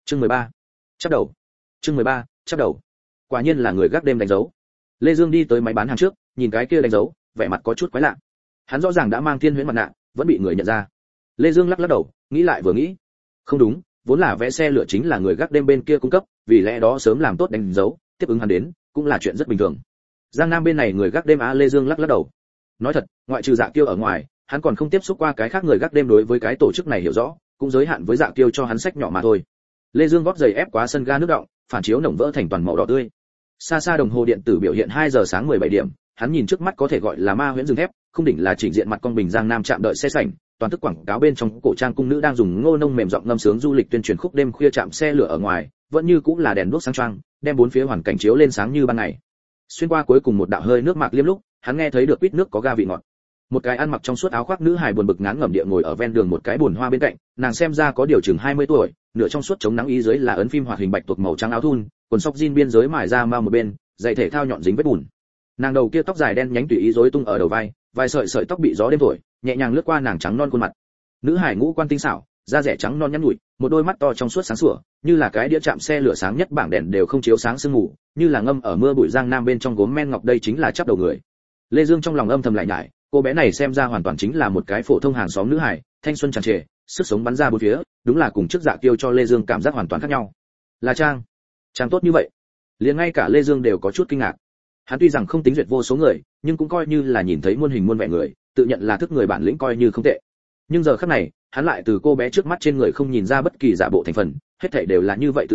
Chương 13. Chắp đầu. Chương 13. Chắp đầu. Quả nhiên là người gác đêm đánh dấu. Lê Dương đi tới máy bán hàng trước, nhìn cái kia đánh dấu, vẻ mặt có chút quái lạ. Hắn rõ ràng đã mang Thiên Huyễn mặt nạ, vẫn bị người nhận ra. Lê Dương lắc lắc đầu, nghĩ lại vừa nghĩ, không đúng, vốn là vé xe lửa chính là người gác đêm bên kia cung cấp, vì lẽ đó sớm làm tốt đánh dấu, tiếp ứng hắn đến, cũng là chuyện rất bình thường. Giang Nam bên này người gác đêm Lê Dương lắc lắc đầu. Nói thật, ngoại trừ Dạ Kiêu ở ngoài, hắn còn không tiếp xúc qua cái khác người gác đêm, đối với cái tổ chức này hiểu rõ, cũng giới hạn với Dạ Kiêu cho hắn sách nhỏ mà thôi. Lê Dương gót giày ép quá sân ga nước động, phản chiếu nồng vỡ thành toàn màu đỏ tươi. Xa xa đồng hồ điện tử biểu hiện 2 giờ sáng 17 điểm, hắn nhìn trước mắt có thể gọi là ma huyễn rừng thép, không đỉnh là chỉnh diện mặt con bình Giang Nam trạm đợi xe sảnh, toàn thức quảng cáo bên trong cổ trang cung nữ đang dùng ngô nông mềm giọng ngâm sướng du lịch tuyên truyền khúc đêm khuya chạm xe lửa ở ngoài, vẫn như cũng là đèn đuốc sáng choang, đem bốn phía hoàn cảnh chiếu lên sáng như ban ngày. Xuyên qua cuối cùng một đạo hơi nước mạc liêm lúc, hắn nghe thấy được quýt nước có ga vị ngọt. Một cái ăn mặc trong suốt áo khoác nữ hài buồn bực ngán ngẩm địa ngồi ở ven đường một cái bồn hoa bên cạnh, nàng xem ra có điều chừng 20 tuổi, nửa trong suốt chống nắng ý dưới là ấn phim hoạt hình bạch tuộc màu trắng áo thun, quần sóc jean biên giới mài ra mao một bên, giày thể thao nhọn dính vết bùn. Nàng đầu kia tóc dài đen nhánh tùy ý rối tung ở đầu vai, vài sợi sợi tóc bị gió đêm thổi, nhẹ nhàng lướt qua nàng trắng non khuôn mặt. Nữ hài ngũ quan tinh xảo, da rẻ trắng non nhắn nhủi, một đôi mắt to trong suốt sáng sủa, như là cái đĩa chạm xe lửa sáng nhất bảng đèn đều không chiếu sáng sương mù, như là ngâm ở mưa bụi Giang Nam bên trong gốm men ngọc, đây chính là chắp đầu người. Lê Dương trong lòng âm thầm lại nhải, cô bé này xem ra hoàn toàn chính là một cái phổ thông hàng xóm nữ hài, thanh xuân tràn trề, sức sống bắn ra bốn phía, đúng là cùng trước Dạ Kiêu cho Lê Dương cảm giác hoàn toàn khác nhau. Là trang tốt như vậy, liền ngay cả Lê Dương đều có chút kinh ngạc. Hắn tuy rằng không tính duyệt vô số người, nhưng cũng coi như là nhìn thấy muôn hình muôn vẻ người, tự nhận là thức người bản lĩnh coi như không tệ. Nhưng giờ khắc này, hắn lại từ cô bé trước mắt trên người không nhìn ra bất kỳ giả bộ thành phần, hết thảy đều là như vậy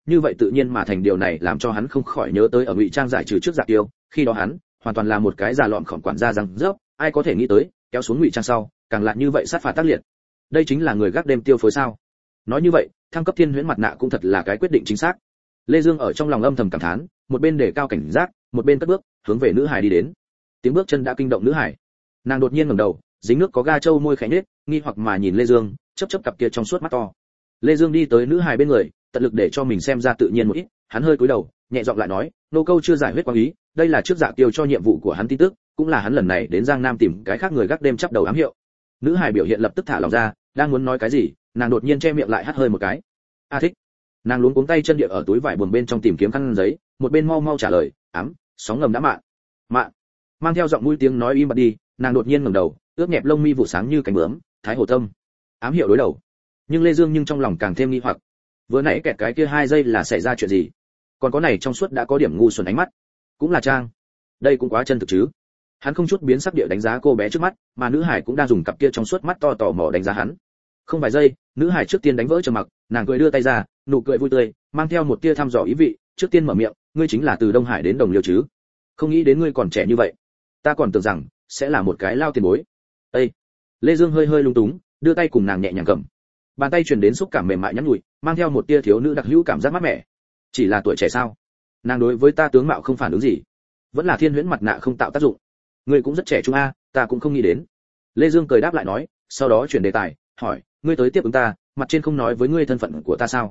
tự nhiên mà thành, điều này làm cho hắn không khỏi nhớ tới ở Ngụy Trang giải trừ trước Dạ Kiêu, khi đó hắn hoàn toàn là một cái già lọn khổng quản gia răng rớp, ai có thể nghĩ tới, kéo xuống Ngụy Trang sau, càng lại như vậy sát phạt tác liệt. Đây chính là người gác đêm tiêu phối sao? Nói như vậy, thăng cấp Thiên Huyễn mặt nạ cũng thật là cái quyết định chính xác. Lê Dương ở trong lòng âm thầm cảm thán, một bên để cao cảnh giác, một bên cất bước, hướng về nữ hải đi đến. Tiếng bước chân đã kinh động nữ hải. Nàng đột nhiên ngẩng đầu, dính nước có ga trâu môi khẽ nhếch, nghi hoặc mà nhìn Lê Dương, chớp chớp cặp kia trong suốt mắt to. Lê Dương đi tới nữ hải bên người, tận lực để cho mình xem ra tự nhiên một ít, hắn hơi cúi đầu, nhẹ giọng lại nói, nô câu chưa giải huyết quang ý, đây là trước Dạ Kiêu cho nhiệm vụ của hắn tin tức, cũng là hắn lần này đến Giang Nam tìm cái khác người gác đêm chắp đầu ám hiệu. Nữ hải biểu hiện lập tức thả lòng ra, đang muốn nói cái gì, nàng đột nhiên che miệng lại hắt hơi một cái. Thích. Nàng luống cuống tay chân địa ở túi vải buồn bên trong tìm kiếm khăn giấy, một bên mau mau trả lời, sóng ngầm đã mạn. Mang theo giọng mũi tiếng nói im bặt đi, nàng đột nhiên ngẩng đầu, ướt nhẹp lông mi vụ sáng như cánh bướm, thái hồ tâm. Ám hiệu đối đầu. Nhưng Lê Dương trong lòng càng thêm nghi hoặc. Vừa nãy kẹt cái kia 2 giây là xảy ra chuyện gì? Còn có này trong suốt đã có điểm ngu xuẩn ánh mắt. Cũng là trang. Đây cũng quá chân thực chứ. Hắn không chút biến sắc địa đánh giá cô bé trước mắt, mà nữ hải cũng đang dùng cặp kia trong suốt mắt to tò mò đánh giá hắn. Không vài giây, nữ hải trước tiên đánh vỡ trầm mặc, nàng cười đưa tay ra, nụ cười vui tươi, mang theo một tia thăm dò ý vị, trước tiên mở miệng, ngươi chính là từ Đông Hải đến Đồng Liêu chứ? Không nghĩ đến ngươi còn trẻ như vậy, ta còn tưởng rằng sẽ là một cái lao tiền bối. Ê! Lê Dương hơi hơi lung túng, đưa tay cùng nàng nhẹ nhàng cầm. Bàn tay truyền đến xúc cảm mềm mại nhắn nhủi, mang theo một tia thiếu nữ đặc hữu cảm giác mát mẻ. Chỉ là tuổi trẻ sao? Nàng đối với ta tướng mạo không phản ứng gì, vẫn là Thiên Huyễn mặt nạ không tạo tác dụng. Ngươi cũng rất trẻ trung a, ta cũng không nghĩ đến. Lê Dương cười đáp lại nói, sau đó chuyển đề tài, hỏi, ngươi tới tiếp ứng ta, mặt trên không nói với ngươi thân phận của ta sao?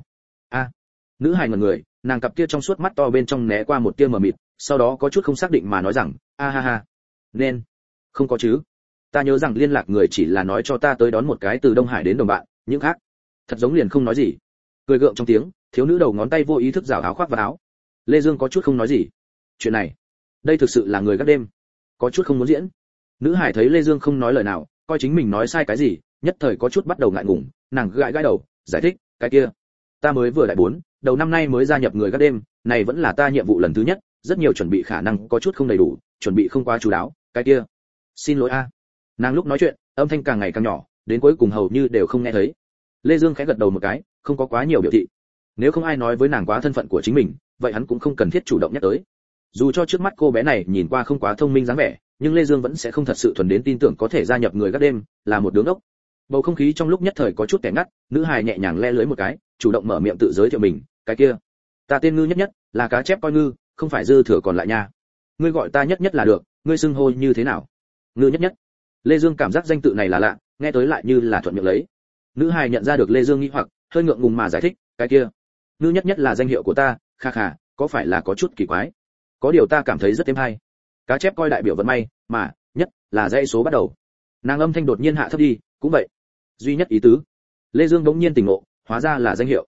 Nữ hài ngẩn người, nàng cặp kia trong suốt mắt to bên trong né qua một tia mờ mịt, sau đó có chút không xác định mà nói rằng, ha, nên không có chứ. Ta nhớ rằng liên lạc người chỉ là nói cho ta tới đón một cái từ Đông Hải đến đồng bạn, những khác thật giống liền không nói gì. Cười gượng trong tiếng, thiếu nữ đầu ngón tay vô ý thức rào áo khoác vào áo. Lê Dương có chút không nói gì. Chuyện này, đây thực sự là người gác đêm, có chút không muốn diễn. Nữ hải thấy Lê Dương không nói lời nào, coi chính mình nói sai cái gì, nhất thời có chút bắt đầu ngại ngùng, nàng gãi đầu, giải thích, cái kia, ta mới vừa đại 4, đầu năm nay mới gia nhập người gác đêm, này vẫn là ta nhiệm vụ lần thứ nhất, rất nhiều chuẩn bị khả năng có chút không đầy đủ, chuẩn bị không quá chú đáo, cái kia, xin lỗi a. Nàng lúc nói chuyện, âm thanh càng ngày càng nhỏ, đến cuối cùng hầu như đều không nghe thấy. Lê Dương khẽ gật đầu một cái, không có quá nhiều biểu thị. Nếu không ai nói với nàng quá thân phận của chính mình, vậy hắn cũng không cần thiết chủ động nhắc tới. Dù cho trước mắt cô bé này nhìn qua không quá thông minh dáng vẻ, nhưng Lê Dương vẫn sẽ không thật sự thuần đến tin tưởng có thể gia nhập người gác đêm, là một đứa ngốc. Bầu không khí trong lúc nhất thời có chút kẻ ngắt, nữ hài nhẹ nhàng le lưỡi một cái, chủ động mở miệng tự giới thiệu mình, cái kia, ta tên Ngư Nhất Nhất, là cá chép coi ngư, không phải dư thừa còn lại nha. Ngươi gọi ta Nhất Nhất là được, ngươi xưng hô như thế nào? Ngư Nhất Nhất. Lê Dương cảm giác danh tự này là lạ, nghe tới lại như là thuận miệng lấy. Nữ hài nhận ra được Lê Dương nghi hoặc, hơi ngượng ngùng mà giải thích, cái kia, Ngư Nhất Nhất là danh hiệu của ta, kha, có phải là có chút kỳ quái? Có điều ta cảm thấy rất êm hay. Cá chép coi đại biểu vận may, mà nhất là dãy số bắt đầu. Nàng âm thanh đột nhiên hạ thấp đi, cũng vậy. Duy nhất ý tứ. Lê Dương đống nhiên tỉnh ngộ, hóa ra là danh hiệu.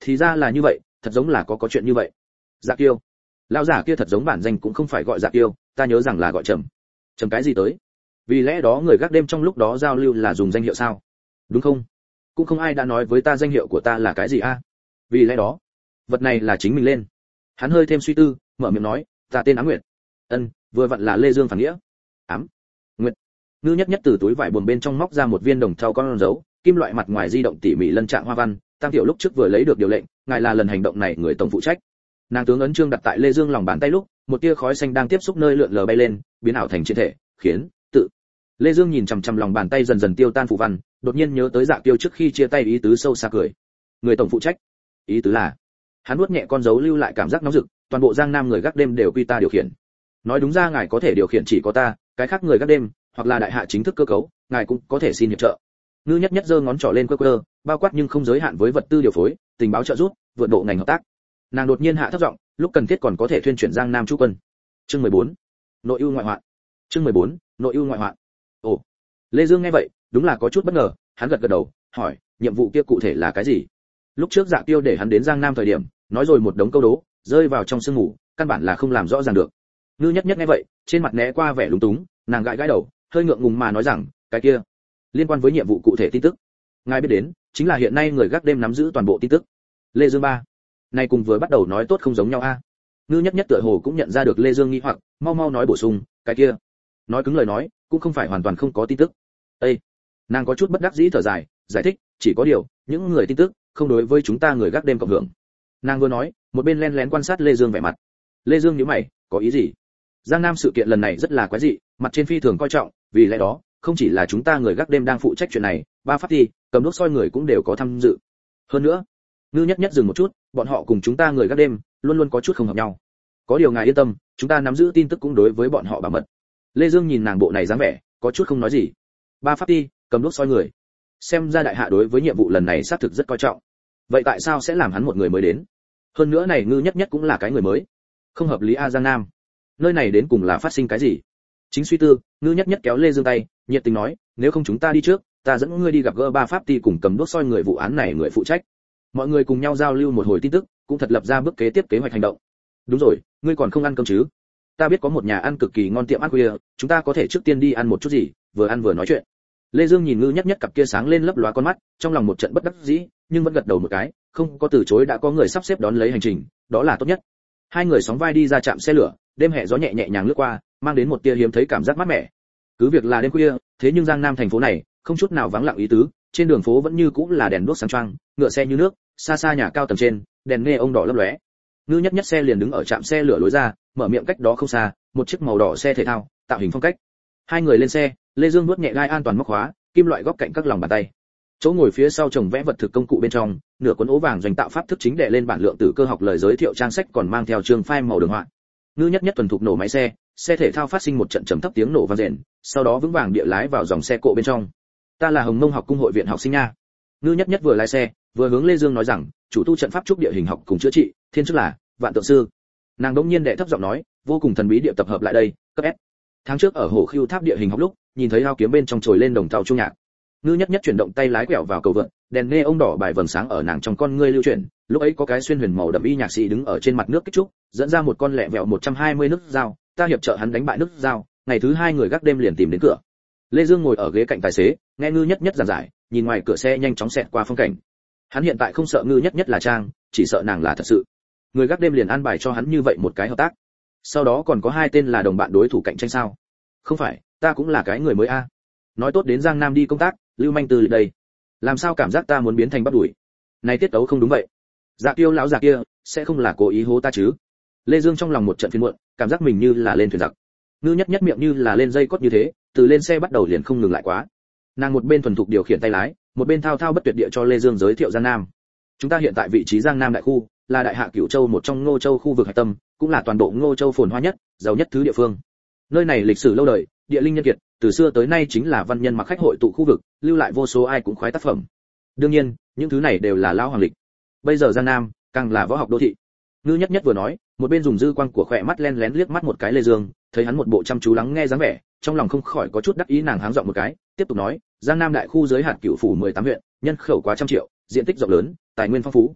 thì ra là như vậy, thật giống là có chuyện như vậy. Dạ Kiêu, lão giả kia thật giống bản danh cũng không phải gọi Dạ Kiêu, ta nhớ rằng là gọi Trầm. Trầm cái gì tới? Vì lẽ đó người gác đêm trong lúc đó giao lưu là dùng danh hiệu sao? Đúng không? Cũng không ai đã nói với ta danh hiệu của ta là cái gì a. Vì lẽ đó, vật này là chính mình lên. Hắn hơi thêm suy tư, mở miệng nói, ta tên Ám Nguyệt. Vừa vặn là Lê Dương phản nghĩa. Ám Nguyệt. Ngư nhất nhất từ túi vải buồm bên trong móc ra một viên đồng thau con dấu, kim loại mặt ngoài di động tỉ mỉ lân trạng hoa văn, Tam tiểu lúc trước vừa lấy được điều lệnh, ngài là lần hành động này người tổng phụ trách. Nàng tướng ấn chương đặt tại Lê Dương lòng bàn tay lúc, một tia khói xanh đang tiếp xúc nơi lượn lờ bay lên, biến ảo thành chiến thể, khiến tự. Lê Dương nhìn chằm chằm lòng bàn tay dần dần tiêu tan phù văn, đột nhiên nhớ tới Dạ Kiêu trước khi chia tay ý tứ sâu xa cười. Người tổng phụ trách, ý tứ là, hắn nuốt nhẹ con dấu lưu lại cảm giác nóng rực, toàn bộ Giang Nam người gác đêm đều quy ta điều khiển. Nói đúng ra ngài có thể điều khiển chỉ có ta, cái khác người gác đêm, hoặc là đại hạ chính thức cơ cấu, ngài cũng có thể xin hiệp trợ. Ngư nhất nhất giơ ngón trỏ lên quơ, bao quát nhưng không giới hạn với vật tư điều phối, tình báo trợ giúp, vượt độ ngành hợp tác. Nàng đột nhiên hạ thấp giọng, lúc cần thiết còn có thể thuyên chuyển Giang Nam chú quân. Chương 14. Nội ưu ngoại hoạn. Chương 14. Nội ưu ngoại hoạn. Ồ. Lê Dương nghe vậy, đúng là có chút bất ngờ, hắn gật gật đầu, hỏi, nhiệm vụ kia cụ thể là cái gì? Lúc trước Dạ Kiêu để hắn đến Giang Nam thời điểm, nói rồi một đống câu đố, rơi vào trong sương ngủ, căn bản là không làm rõ ràng được. Ngư nhất nhất nghe vậy, trên mặt né qua vẻ lúng túng, nàng gãi gãi đầu, hơi ngượng ngùng mà nói rằng, cái kia liên quan với nhiệm vụ cụ thể tin tức, ngài biết đến, chính là hiện nay người gác đêm nắm giữ toàn bộ tin tức. Lê Dương ba, này cùng vừa bắt đầu nói tốt không giống nhau a. Ngư nhất nhất tựa hồ cũng nhận ra được Lê Dương nghi hoặc, mau mau nói bổ sung, cái kia nói cứng lời nói, cũng không phải hoàn toàn không có tin tức. Ê, nàng có chút bất đắc dĩ thở dài, giải thích, chỉ có điều, những người tin tức không đối với chúng ta người gác đêm cộng hưởng. Nàng vừa nói, một bên lén lén quan sát Lê Dương vẻ mặt. Lê Dương nhíu mày, có ý gì? Giang Nam sự kiện lần này rất là quái dị, mặt trên phi thường coi trọng, vì lẽ đó, không chỉ là chúng ta người gác đêm đang phụ trách chuyện này, ba pháp thi, cầm đuốc soi người cũng đều có tham dự. Hơn nữa, Ngư nhất nhất dừng một chút, bọn họ cùng chúng ta người gác đêm luôn luôn có chút không hợp nhau. Có điều ngài yên tâm, chúng ta nắm giữ tin tức cũng đối với bọn họ bảo mật. Lê Dương nhìn nàng bộ này dáng vẻ, có chút không nói gì. Ba pháp thi, cầm đuốc soi người. Xem ra đại hạ đối với nhiệm vụ lần này xác thực rất coi trọng. Vậy tại sao sẽ làm hắn một người mới đến? Hơn nữa này Ngư nhất nhất cũng là cái người mới. Không hợp lý a Giang Nam. Nơi này đến cùng là phát sinh cái gì? Chính suy tư, Ngư nhất nhất kéo Lê Dương tay, nhiệt tình nói, nếu không chúng ta đi trước, ta dẫn ngươi đi gặp gỡ ba pháp ty cùng cầm đuốc soi người vụ án này người phụ trách. Mọi người cùng nhau giao lưu một hồi tin tức, cũng thật lập ra bước kế tiếp kế hoạch hành động. Đúng rồi, ngươi còn không ăn cơm chứ? Ta biết có một nhà ăn cực kỳ ngon tiệm ăn khuya, chúng ta có thể trước tiên đi ăn một chút gì, vừa ăn vừa nói chuyện. Lê Dương nhìn Ngư nhất nhất cặp kia sáng lên lấp lóa con mắt, trong lòng một trận bất đắc dĩ, nhưng vẫn gật đầu một cái, không có từ chối đã có người sắp xếp đón lấy hành trình, đó là tốt nhất. Hai người sóng vai đi ra trạm xe lửa, đêm hè gió nhẹ nhẹ nhàng lướt qua, mang đến một tia hiếm thấy cảm giác mát mẻ. Cứ việc là đêm khuya, thế nhưng Giang Nam thành phố này không chút nào vắng lặng ý tứ, trên đường phố vẫn như cũ là đèn đuốc sáng choang, ngựa xe như nước, xa xa nhà cao tầng trên, đèn nghe ông đỏ lấp lóe. Ngư nhất nhất xe liền đứng ở trạm xe lửa lối ra, mở miệng cách đó không xa, một chiếc màu đỏ xe thể thao, tạo hình phong cách. Hai người lên xe, Lê Dương nuốt nhẹ gai an toàn móc khóa, kim loại góc cạnh các lòng bàn tay. Chỗ ngồi phía sau chồng vẽ vật thực công cụ bên trong, nửa cuốn ố vàng doanh tạo pháp thức chính đè lên bản lượng tử cơ học lời giới thiệu trang sách còn mang theo trường phai màu đường họa. Ngư nhất nhất thuần thục nổ máy xe, xe thể thao phát sinh một trận trầm thấp tiếng nổ vang rền, sau đó vững vàng địa lái vào dòng xe cộ bên trong. Ta là Hồng Mông học cung hội viện học sinh nha. Ngư nhất nhất vừa lái xe, vừa hướng Lê Dương nói rằng, chủ tu trận pháp trúc địa hình học cùng chữa trị, thiên chức là Vạn Tượng sư. Nàng đống nhiên đệ thấp giọng nói, vô cùng thần bí địa tập hợp lại đây, cấp S. Tháng trước ở hồ Khưu Tháp địa hình học lúc, nhìn thấy ao kiếm bên trong trồi lên đồng thau trung nhạc. Ngư nhất nhất chuyển động tay lái quẹo vào cầu vượt, đèn nghe ông đỏ bài vầng sáng ở nàng trong con ngươi lưu chuyển, lúc ấy có cái xuyên huyền màu đậm y nhạc sĩ đứng ở trên mặt nước kích trúc, dẫn ra một con lẹ vẹo 120 nước dao, ta hiệp trợ hắn đánh bại nước dao, ngày thứ hai người gác đêm liền tìm đến cửa. Lê Dương ngồi ở ghế cạnh tài xế, nghe Ngư nhất nhất giảng giải, nhìn ngoài cửa xe nhanh chóng xẹt qua phong cảnh. Hắn hiện tại không sợ Ngư nhất nhất là trang, chỉ sợ nàng là thật sự. Người gác đêm liền an bài cho hắn như vậy một cái hợp tác. Sau đó còn có hai tên là đồng bạn đối thủ cạnh tranh sao? Không phải, ta cũng là cái người mới a. Nói tốt đến Giang Nam đi công tác, Lưu Manh từ đây. Làm sao cảm giác ta muốn biến thành bắt đuổi? Này tiết tấu không đúng vậy. Dạ Kiêu lão già kia sẽ không là cố ý hố ta chứ? Lê Dương trong lòng một trận phiền muộn, cảm giác mình như là lên thuyền giặc. Ngư nhất nhất miệng như là lên dây cót như thế, từ lên xe bắt đầu liền không ngừng lại quá. Nàng một bên thuần thục điều khiển tay lái, một bên thao thao bất tuyệt địa cho Lê Dương giới thiệu Giang Nam. Chúng ta hiện tại vị trí Giang Nam đại khu, là đại hạ Cửu Châu một trong Ngô Châu khu vực hải tâm, cũng là toàn bộ Ngô Châu phồn hoa nhất, giàu nhất thứ địa phương. Nơi này lịch sử lâu đời, địa linh nhân kiệt, từ xưa tới nay chính là văn nhân mặc khách hội tụ khu vực, lưu lại vô số ai cũng khoái tác phẩm. Đương nhiên, những thứ này đều là lão hoàng lịch. Bây giờ Giang Nam, càng là võ học đô thị. Ngư nhất nhất vừa nói, một bên dùng dư quang của khỏe mắt len lén liếc mắt một cái Lê Dương, thấy hắn một bộ chăm chú lắng nghe dáng vẻ, trong lòng không khỏi có chút đắc ý, nàng háng giọng một cái, tiếp tục nói, Giang Nam đại khu giới hạn Cửu phủ 18 huyện, nhân khẩu quá trăm triệu, diện tích rộng lớn, tài nguyên phong phú.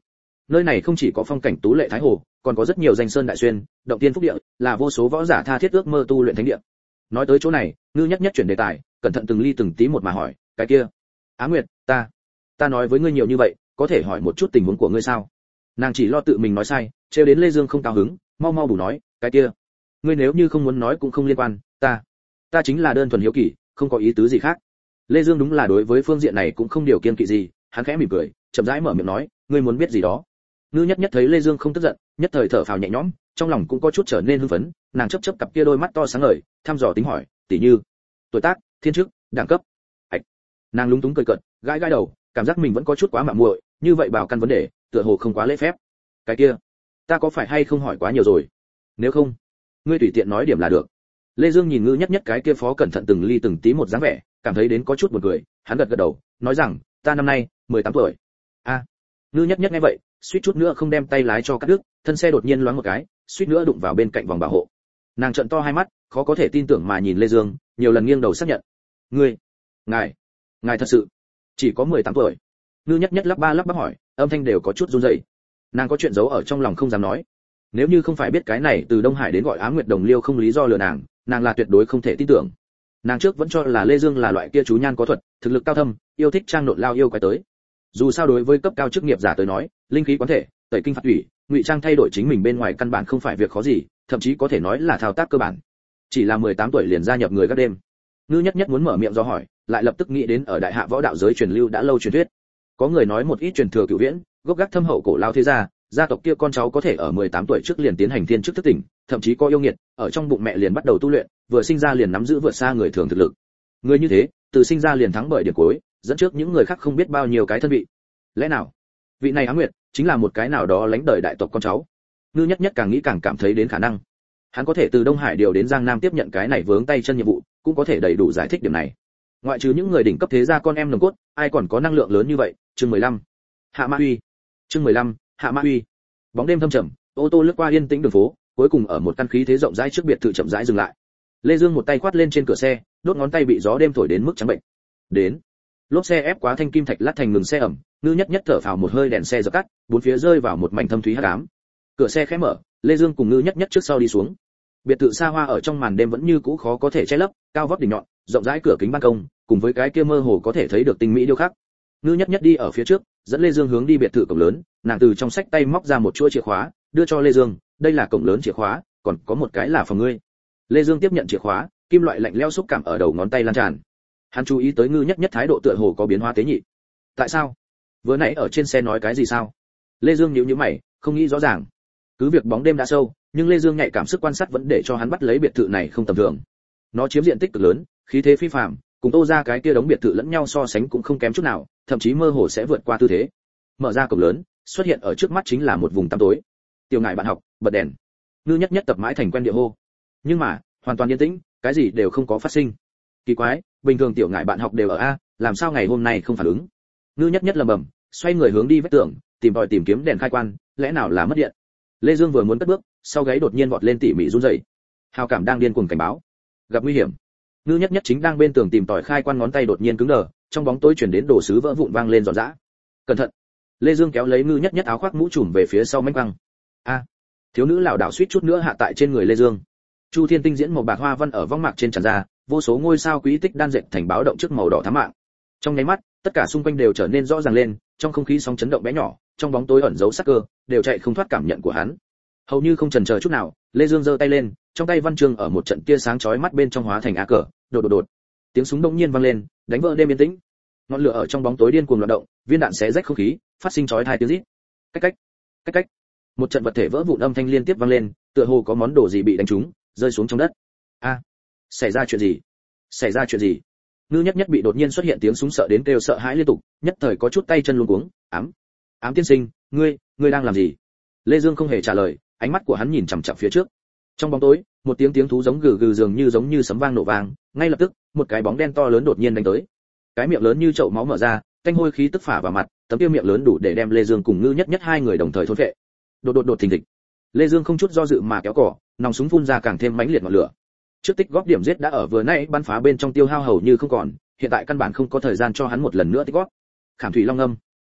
Nơi này không chỉ có phong cảnh tú lệ thái hồ, còn có rất nhiều danh sơn đại xuyên, động tiên phúc địa, là vô số võ giả tha thiết ước mơ tu luyện thánh địa. Nói tới chỗ này, Ngư Nhất Nhất chuyển đề tài, cẩn thận từng ly từng tí một mà hỏi, cái kia, Á Nguyệt, ta nói với ngươi nhiều như vậy, có thể hỏi một chút tình huống của ngươi sao? Nàng chỉ lo tự mình nói sai, trêu đến Lê Dương không cao hứng, mau mau bù nói, cái kia, ngươi nếu như không muốn nói cũng không liên quan, ta chính là đơn thuần hiếu kỳ, không có ý tứ gì khác. Lê Dương đúng là đối với phương diện này cũng không điều kiêng kỵ gì, hắn khẽ mỉm cười, chậm rãi mở miệng nói, ngươi muốn biết gì đó. Ngư Nhất Nhất thấy Lê Dương không tức giận, nhất thời thở phào nhẹ nhõm, trong lòng cũng có chút trở nên hưng phấn, nàng chớp chớp cặp kia đôi mắt to sáng ngời, thăm dò tính hỏi, tỷ như, tuổi tác, thiên chức, đẳng cấp. Nàng lúng túng cười cợt, gãi gãi đầu, cảm giác mình vẫn có chút quá mạo muội, như vậy bảo căn vấn đề, tựa hồ không quá lễ phép. Cái kia, ta có phải hay không hỏi quá nhiều rồi? Nếu không, ngươi tùy tiện nói điểm là được. Lê Dương nhìn Ngư Nhất Nhất cái kia phó cẩn thận từng ly từng tí một dáng vẻ, cảm thấy đến có chút buồn cười, hắn gật gật đầu, nói rằng, ta năm nay 18 tuổi. Ngư Nhất Nhất nghe vậy, suýt chút nữa không đem tay lái cho cắt đứt, thân xe đột nhiên loáng một cái, suýt nữa đụng vào bên cạnh vòng bảo hộ. Nàng trợn to hai mắt, khó có thể tin tưởng mà nhìn Lê Dương, nhiều lần nghiêng đầu xác nhận. Ngài thật sự chỉ có 18 tuổi? Ngư Nhất Nhất lắp bắp hỏi, âm thanh đều có chút run rẩy. Nàng có chuyện giấu ở trong lòng không dám nói. Nếu như không phải biết cái này từ Đông Hải đến gọi Á Nguyệt Đồng Liêu không lý do lừa nàng là tuyệt đối không thể tin tưởng. Nàng trước vẫn cho là Lê Dương là loại kia chú nhan có thuật, thực lực cao thâm, yêu thích trang nộn lao yêu quái tới. Dù sao đối với cấp cao chức nghiệp giả tới nói, linh khí quán thể, tẩy kinh phạt thủy, ngụy trang thay đổi chính mình bên ngoài căn bản không phải việc khó gì, thậm chí có thể nói là thao tác cơ bản. Chỉ là 18 tuổi liền gia nhập người gác đêm. Ngư Nhất Nhất muốn mở miệng do hỏi, lại lập tức nghĩ đến ở đại hạ võ đạo giới truyền lưu đã lâu truyền thuyết. Có người nói một ít truyền thừa cửu viễn, gốc gác thâm hậu cổ lao thế gia tộc kia con cháu có thể ở 18 tuổi trước liền tiến hành thiên chức thức tỉnh, thậm chí có yêu nghiệt, ở trong bụng mẹ liền bắt đầu tu luyện, vừa sinh ra liền nắm giữ vượt xa người thường thực lực. Người như thế, từ sinh ra liền thắng bởi điểm cuối, dẫn trước những người khác không biết bao nhiêu cái thân vị. Lẽ nào, vị này Á Nguyệt chính là một cái nào đó lãnh đời đại tộc con cháu? Ngư Nhất Nhất càng nghĩ càng cảm thấy đến khả năng. Hắn có thể từ Đông Hải điều đến Giang Nam tiếp nhận cái này vướng tay chân nhiệm vụ, cũng có thể đầy đủ giải thích điểm này. Ngoại trừ những người đỉnh cấp thế gia con em nòng cốt, ai còn có năng lượng lớn như vậy? Chương 15. Hạ Ma Uy. Chương 15. Hạ Ma Uy. Bóng đêm thâm trầm, ô tô lướt qua yên tĩnh đường phố, cuối cùng ở một căn khí thế rộng rãi trước biệt thự chậm rãi dừng lại. Lê Dương một tay quát lên trên cửa xe, đốt ngón tay bị gió đêm thổi đến mức trắng bệnh. Đến. Lốp xe ép quá thanh kim thạch lát thành ngừng xe ẩm, Ngư Nhất Nhất thở phào một hơi, đèn xe dập tắt, bốn phía rơi vào một mảnh thâm thúy hắc ám. Cửa xe khẽ mở, Lê Dương cùng Ngư Nhất Nhất trước sau đi xuống. Biệt thự xa hoa ở trong màn đêm vẫn như cũ khó có thể che lấp, cao vóc đỉnh nhọn, rộng rãi cửa kính ban công, cùng với cái kia mơ hồ có thể thấy được tinh mỹ điêu khắc. Ngư Nhất Nhất đi ở phía trước, dẫn Lê Dương hướng đi biệt thự cổng lớn, nàng từ trong sách tay móc ra một chuỗi chìa khóa, đưa cho Lê Dương, đây là cổng lớn chìa khóa, còn có một cái là phòng ngươi. Lê Dương tiếp nhận chìa khóa, kim loại lạnh lẽo xúc cảm ở đầu ngón tay lan tràn. Hắn chú ý tới Ngư Nhất Nhất thái độ tựa hồ có biến hóa tế nhị. Tại sao? Vừa nãy ở trên xe nói cái gì sao? Lê Dương nhíu nhíu mày, không nghĩ rõ ràng. Cứ việc bóng đêm đã sâu, nhưng Lê Dương nhạy cảm sức quan sát vẫn để cho hắn bắt lấy biệt thự này không tầm thường. Nó chiếm diện tích cực lớn, khí thế phi phàm, cùng Tô ra cái kia đống biệt thự lẫn nhau so sánh cũng không kém chút nào, thậm chí mơ hồ sẽ vượt qua tư thế. Mở ra cổng lớn, xuất hiện ở trước mắt chính là một vùng tăm tối. Tiểu Ngải bạn học, bật đèn. Ngư Nhất Nhất tập mãi thành quen địa hô. Nhưng mà, hoàn toàn yên tĩnh, cái gì đều không có phát sinh. Kỳ quái, bình thường Tiểu Ngải bạn học đều ở a, làm sao ngày hôm nay không phản ứng? Ngư Nhất Nhất lầm bầm, xoay người hướng đi vách tường, tìm kiếm đèn khai quan, lẽ nào là mất điện? Lê Dương vừa muốn cất bước, sau gáy đột nhiên vọt lên tỉ mỉ run rẩy. Hào cảm đang điên cuồng cảnh báo, gặp nguy hiểm. Ngư Nhất Nhất chính đang bên tường tìm tòi khai quan, ngón tay đột nhiên cứng đờ, trong bóng tối truyền đến đồ sứ vỡ vụn vang lên ròn rã. Cẩn thận! Lê Dương kéo lấy Ngư Nhất Nhất áo khoác mũ trùm về phía sau mánh văng. Thiếu nữ lảo đảo suýt chút nữa hạ tại trên người Lê Dương. Chu Thiên tinh diễn màu bạc hoa văn ở vong mạc trên tràn ra, vô số ngôi sao quý tích đan dệt thành báo động trước màu đỏ thắm mạng. Trong nháy mắt, tất cả xung quanh đều trở nên rõ ràng lên, trong không khí sóng chấn động bé nhỏ, trong bóng tối ẩn giấu sắc cơ, đều chạy không thoát cảm nhận của hắn. Hầu như không chần chờ chút nào, Lê Dương giơ tay lên, trong tay văn chương ở một trận tia sáng chói mắt bên trong hóa thành á cờ, đột. Tiếng súng đột nhiên vang lên, đánh vỡ đêm yên tĩnh. Ngọn lửa ở trong bóng tối điên cuồng loạn động, viên đạn xé rách không khí, phát sinh chói tai tiếng rít. Cách. Một trận vật thể vỡ vụn âm thanh liên tiếp vang lên, tựa hồ có món đồ gì bị đánh trúng, rơi xuống trong đất. Xảy ra chuyện gì? Ngư Nhất Nhất bị đột nhiên xuất hiện tiếng súng sợ đến kêu sợ hãi liên tục, nhất thời có chút tay chân luống cuống. Ám tiên sinh, ngươi đang làm gì? Lê Dương không hề trả lời, ánh mắt của hắn nhìn chằm chằm phía trước. Trong bóng tối, một tiếng thú giống gừ giống như sấm vang nổ vang, ngay lập tức, một cái bóng đen to lớn đột nhiên đánh tới. Cái miệng lớn như chậu máu mở ra, tanh hôi khí tức phả vào mặt, tấm kia miệng lớn đủ để đem Lê Dương cùng Ngư Nhất Nhất hai người đồng thời thôn phệ. Đột thình thịch. Lê Dương không chút do dự mà kéo cỏ, nòng súng phun ra càng thêm mãnh liệt ngọn lửa. Trước tích góp điểm giết đã ở vừa nãy bắn phá bên trong tiêu hao hầu như không còn, hiện tại căn bản không có thời gian cho hắn một lần nữa tích góp. Khảm thủy long âm.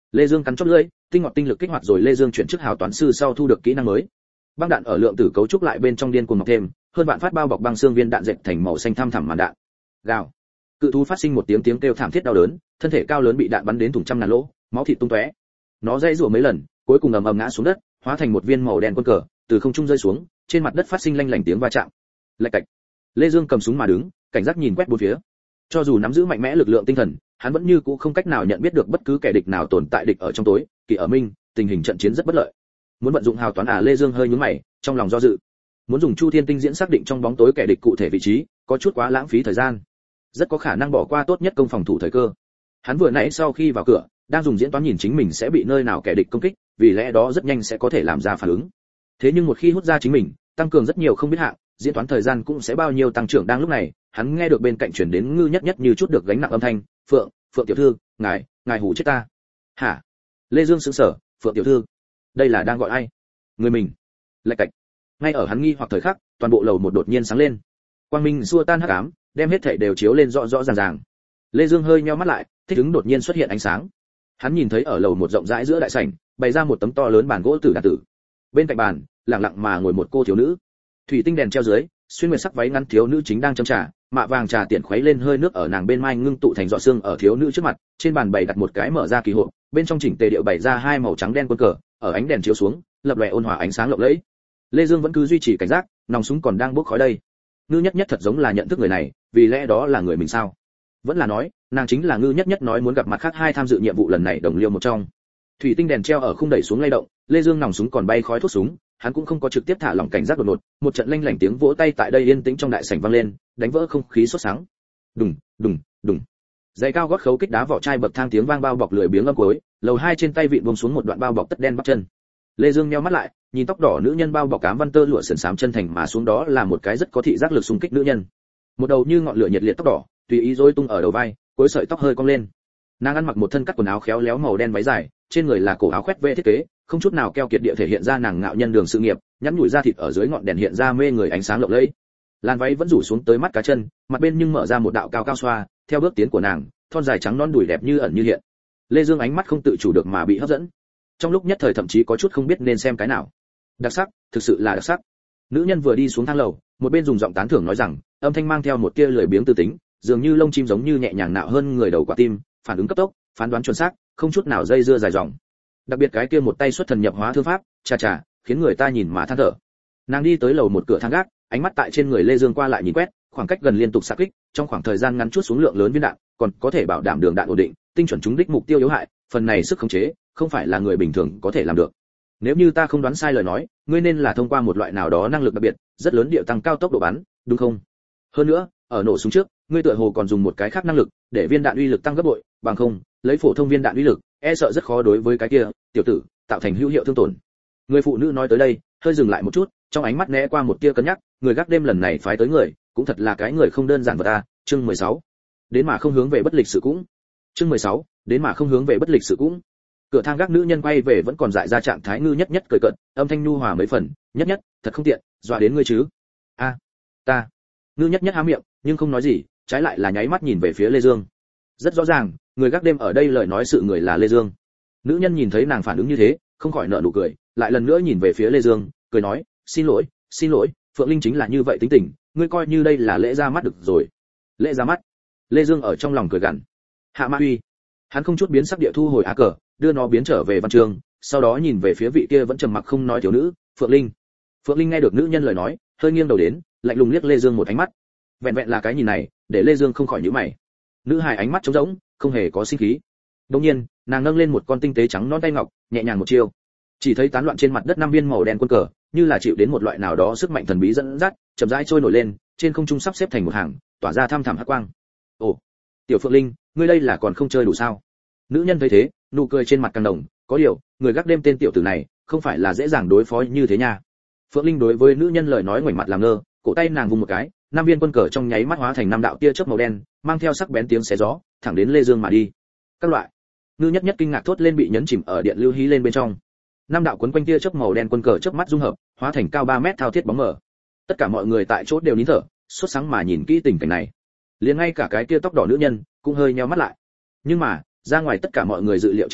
Lê Dương cắn chót lưỡi, tinh ngọt tinh lực kích hoạt rồi Lê Dương chuyển chức hào toán sư sau thu được kỹ năng mới. Băng đạn ở lượng tử cấu trúc lại bên trong điên cuồng mọc thêm, hơn vạn phát bao bọc băng xương viên đạn dệt thành màu xanh thăm thẳm màn đạn. Gào. Cự thú phát sinh một tiếng kêu thảm thiết đau đớn, thân thể cao lớn bị đạn bắn đến thủng trăm ngàn lỗ, máu thịt tung tóe. Nó dãy rủa mấy lần, cuối cùng ầm ầm ngã xuống đất, hóa thành một viên màu đen quân cờ, từ không trung rơi xuống, trên mặt đất phát sinh lanh lảnh tiếng va chạm. Lạch cạch. Lê Dương cầm súng mà đứng, cảnh giác nhìn quét bốn phía. Cho dù nắm giữ mạnh mẽ lực lượng tinh thần, hắn vẫn như cũ không cách nào nhận biết được bất cứ kẻ địch nào tồn tại địch ở trong tối, kỳ ở minh, tình hình trận chiến rất bất lợi. Muốn vận dụng hào toán Lê Dương hơi nhướng mày, trong lòng do dự. Muốn dùng Chu Thiên Tinh diễn xác định trong bóng tối kẻ địch cụ thể vị trí, có chút quá lãng phí thời gian. Rất có khả năng bỏ qua tốt nhất công phòng thủ thời cơ. Hắn vừa nãy sau khi vào cửa, đang dùng diễn toán nhìn chính mình sẽ bị nơi nào kẻ địch công kích, vì lẽ đó rất nhanh sẽ có thể làm ra phản ứng. Thế nhưng một khi hút ra chính mình, tăng cường rất nhiều không biết hạng, diễn toán thời gian cũng sẽ bao nhiêu tăng trưởng. Đang lúc này, hắn nghe được bên cạnh truyền đến Ngư Nhất Nhất như chút được gánh nặng âm thanh, "Phượng tiểu thư, ngài hù chết ta." "Hả?" Lê Dương sững sờ, "Phượng tiểu thư, đây là đang gọi ai?" "Người mình." Lạch cạch. Ngay ở hắn nghi hoặc thời khắc, toàn bộ lầu một đột nhiên sáng lên. Quang minh xua tan hắc ám, đem hết thảy đều chiếu lên rõ rõ ràng ràng. Lê Dương hơi nheo mắt lại, thích ứng đột nhiên xuất hiện ánh sáng. Hắn nhìn thấy ở lầu một rộng rãi giữa đại sảnh, bày ra một tấm to lớn bàn gỗ tử đàn tử. Bên cạnh bàn, lặng lặng mà ngồi một cô thiếu nữ. Thủy tinh đèn treo dưới, xuyên nguyệt sắc váy ngắn thiếu nữ chính đang châm trà, mạ vàng trà tiện khuấy lên hơi nước ở nàng bên mai ngưng tụ thành giọt sương. Ở thiếu nữ trước mặt, trên bàn bày đặt một cái mở ra kỳ hộp, bên trong chỉnh tề điệu bày ra hai màu trắng đen quân cờ, ở ánh đèn chiếu xuống, lập lòe ôn hòa ánh sáng lộng lẫy. Lê Dương vẫn cứ duy trì cảnh giác, nòng súng còn đang bốc khói đây. Ngư Nhất Nhất thật giống là nhận thức người này, vì lẽ đó là người mình sao? Vẫn là nói, nàng chính là Ngư Nhất Nhất nói muốn gặp mặt khác hai tham dự nhiệm vụ lần này đồng liêu một trong. Thủy tinh đèn treo ở khung đẩy xuống lay động, Lê Dương nòng súng còn bay khói thuốc súng, hắn cũng không có trực tiếp thả lỏng cảnh giác đột ngột, một trận lanh lảnh tiếng vỗ tay tại đây yên tĩnh trong đại sảnh vang lên, đánh vỡ không khí sốt sáng. Đùng, đùng, đùng. Giày cao gót khấu kích đá vỏ chai bậc thang tiếng vang bao bọc lười biếng âm cuối, lầu hai trên tay vịn buông xuống một đoạn bao bọc tất đen bắp chân. Lê Dương nheo mắt lại, nhìn tóc đỏ nữ nhân bao bọc cám văn tơ lụa sườn xám chân thành mà xuống, đó là một cái rất có thị giác lực xung kích nữ nhân. Một đầu như ngọn lửa nhiệt liệt tóc đỏ, tùy ý rối tung ở đầu vai, cuối sợi tóc hơi cong lên. Nàng ăn mặc một thân cắt quần áo khéo léo màu đen váy dài, trên người là cổ áo khoét vê thiết kế, không chút nào keo kiệt địa thể hiện ra nàng ngạo nhân đường sự nghiệp, nhẵn nhụi da thịt ở dưới ngọn đèn hiện ra mê người ánh sáng lộng lẫy. Làn váy vẫn rủ xuống tới mắt cá chân, mặt bên nhưng mở ra một đạo cao cao xoa, theo bước tiến của nàng, thon dài trắng non đùi đẹp như ẩn như hiện. Lê Dương ánh mắt không tự chủ được mà bị hấp dẫn. Trong lúc nhất thời thậm chí có chút không biết nên xem cái nào. Đặc sắc, thực sự là đặc sắc. Nữ nhân vừa đi xuống thang lầu, một bên dùng giọng tán thưởng nói rằng, âm thanh mang theo một tia lười biếng tư tính, dường như lông chim giống như nhẹ nhàng nạo hơn người đầu quả tim, phản ứng cấp tốc, phán đoán chuẩn xác, không chút nào dây dưa dài dòng. Đặc biệt cái kia một tay xuất thần nhập hóa thư pháp, chà, khiến người ta nhìn mà than thở. Nàng đi tới lầu một cửa thang gác, ánh mắt tại trên người Lê Dương qua lại nhìn quét, khoảng cách gần liên tục xạ kích, trong khoảng thời gian ngắn chút xuống lượng lớn viên đạn, còn có thể bảo đảm đường đạn ổn định, tinh chuẩn trúng đích mục tiêu yếu hại, phần này sức khống chế, không phải là người bình thường có thể làm được. Nếu như ta không đoán sai lời nói, ngươi nên là thông qua một loại nào đó năng lực đặc biệt, rất lớn điệu tăng cao tốc độ bắn, đúng không? Hơn nữa, ở nổ súng trước, ngươi tựa hồ còn dùng một cái khác năng lực, để viên đạn uy lực tăng gấp bội, bằng không, lấy phổ thông viên đạn uy lực, e sợ rất khó đối với cái kia tiểu tử tạo thành hữu hiệu thương tổn. Người phụ nữ nói tới đây, hơi dừng lại một chút, trong ánh mắt né qua một tia cân nhắc, người gác đêm lần này phái tới người, cũng thật là cái người không đơn giản vật ta. Chương 16. Đến mà không hướng về bất lịch sự cũng. Chương 16. Đến mà không hướng về bất lịch sự cũng. Cửa thang gác nữ nhân quay về vẫn còn dại ra trạng thái Ngư Nhất Nhất cười cợt, âm thanh nhu hòa mấy phần, "Nhất Nhất, thật không tiện, dọa đến ngươi chứ?" "A, ta." Ngư Nhất Nhất há miệng, nhưng không nói gì, trái lại là nháy mắt nhìn về phía Lê Dương. Rất rõ ràng, người gác đêm ở đây lời nói sự người là Lê Dương. Nữ nhân nhìn thấy nàng phản ứng như thế, không khỏi nở nụ cười, lại lần nữa nhìn về phía Lê Dương, cười nói, xin lỗi, Phượng Linh chính là như vậy tính tình, ngươi coi như đây là lễ ra mắt được rồi." "Lễ ra mắt?" Lê Dương ở trong lòng cười gằn. "Hạ Ma Huy." Hắn không chút biến sắc địa thu hồi á cờ, đưa nó biến trở về văn trường, sau đó nhìn về phía vị kia vẫn trầm mặc không nói thiếu nữ, Phượng Linh. Phượng Linh nghe được nữ nhân lời nói, hơi nghiêng đầu đến, lạnh lùng liếc Lê Dương một ánh mắt. Vẹn vẹn là cái nhìn này, để Lê Dương không khỏi nhíu mày. Nữ hài ánh mắt trống rỗng, không hề có sinh khí. Đột nhiên, nàng nâng lên một con tinh tế trắng non tay ngọc, nhẹ nhàng một chiêu. Chỉ thấy tán loạn trên mặt đất 5 viên màu đen quân cờ, như là chịu đến một loại nào đó sức mạnh thần bí dẫn dắt, chậm rãi trôi nổi lên, trên không trung sắp xếp thành một hàng, tỏa ra thăm thẳm hắc quang. "Ồ, tiểu Phượng Linh, ngươi đây là còn không chơi đủ sao?" Nữ nhân thấy thế, nụ cười trên mặt càng đồng, có điều, người gác đêm tên tiểu tử này, không phải là dễ dàng đối phó như thế nha. Phượng Linh đối với nữ nhân lời nói ngoảnh mặt làm ngơ, cổ tay nàng vung một cái, 5 viên quân cờ trong nháy mắt hóa thành 5 đạo tia chớp màu đen, mang theo sắc bén tiếng xé gió, thẳng đến Lê Dương mà đi. Các loại. Ngư Nhất Nhất kinh ngạc thốt lên, bị nhấn chìm ở điện lưu hí lên bên trong. 5 đạo quấn quanh tia chớp màu đen quân cờ chớp mắt dung hợp, hóa thành cao 3 mét thao thiết bóng mờ. Tất cả mọi người tại chỗ đều nín thở, sốt sáng mà nhìn kỹ tình cảnh này. Liền ngay cả cái kia tóc đỏ nữ nhân cũng hơi nheo mắt lại. Nhưng mà, ra ngoài tất cả mọi người dự liệu chính là,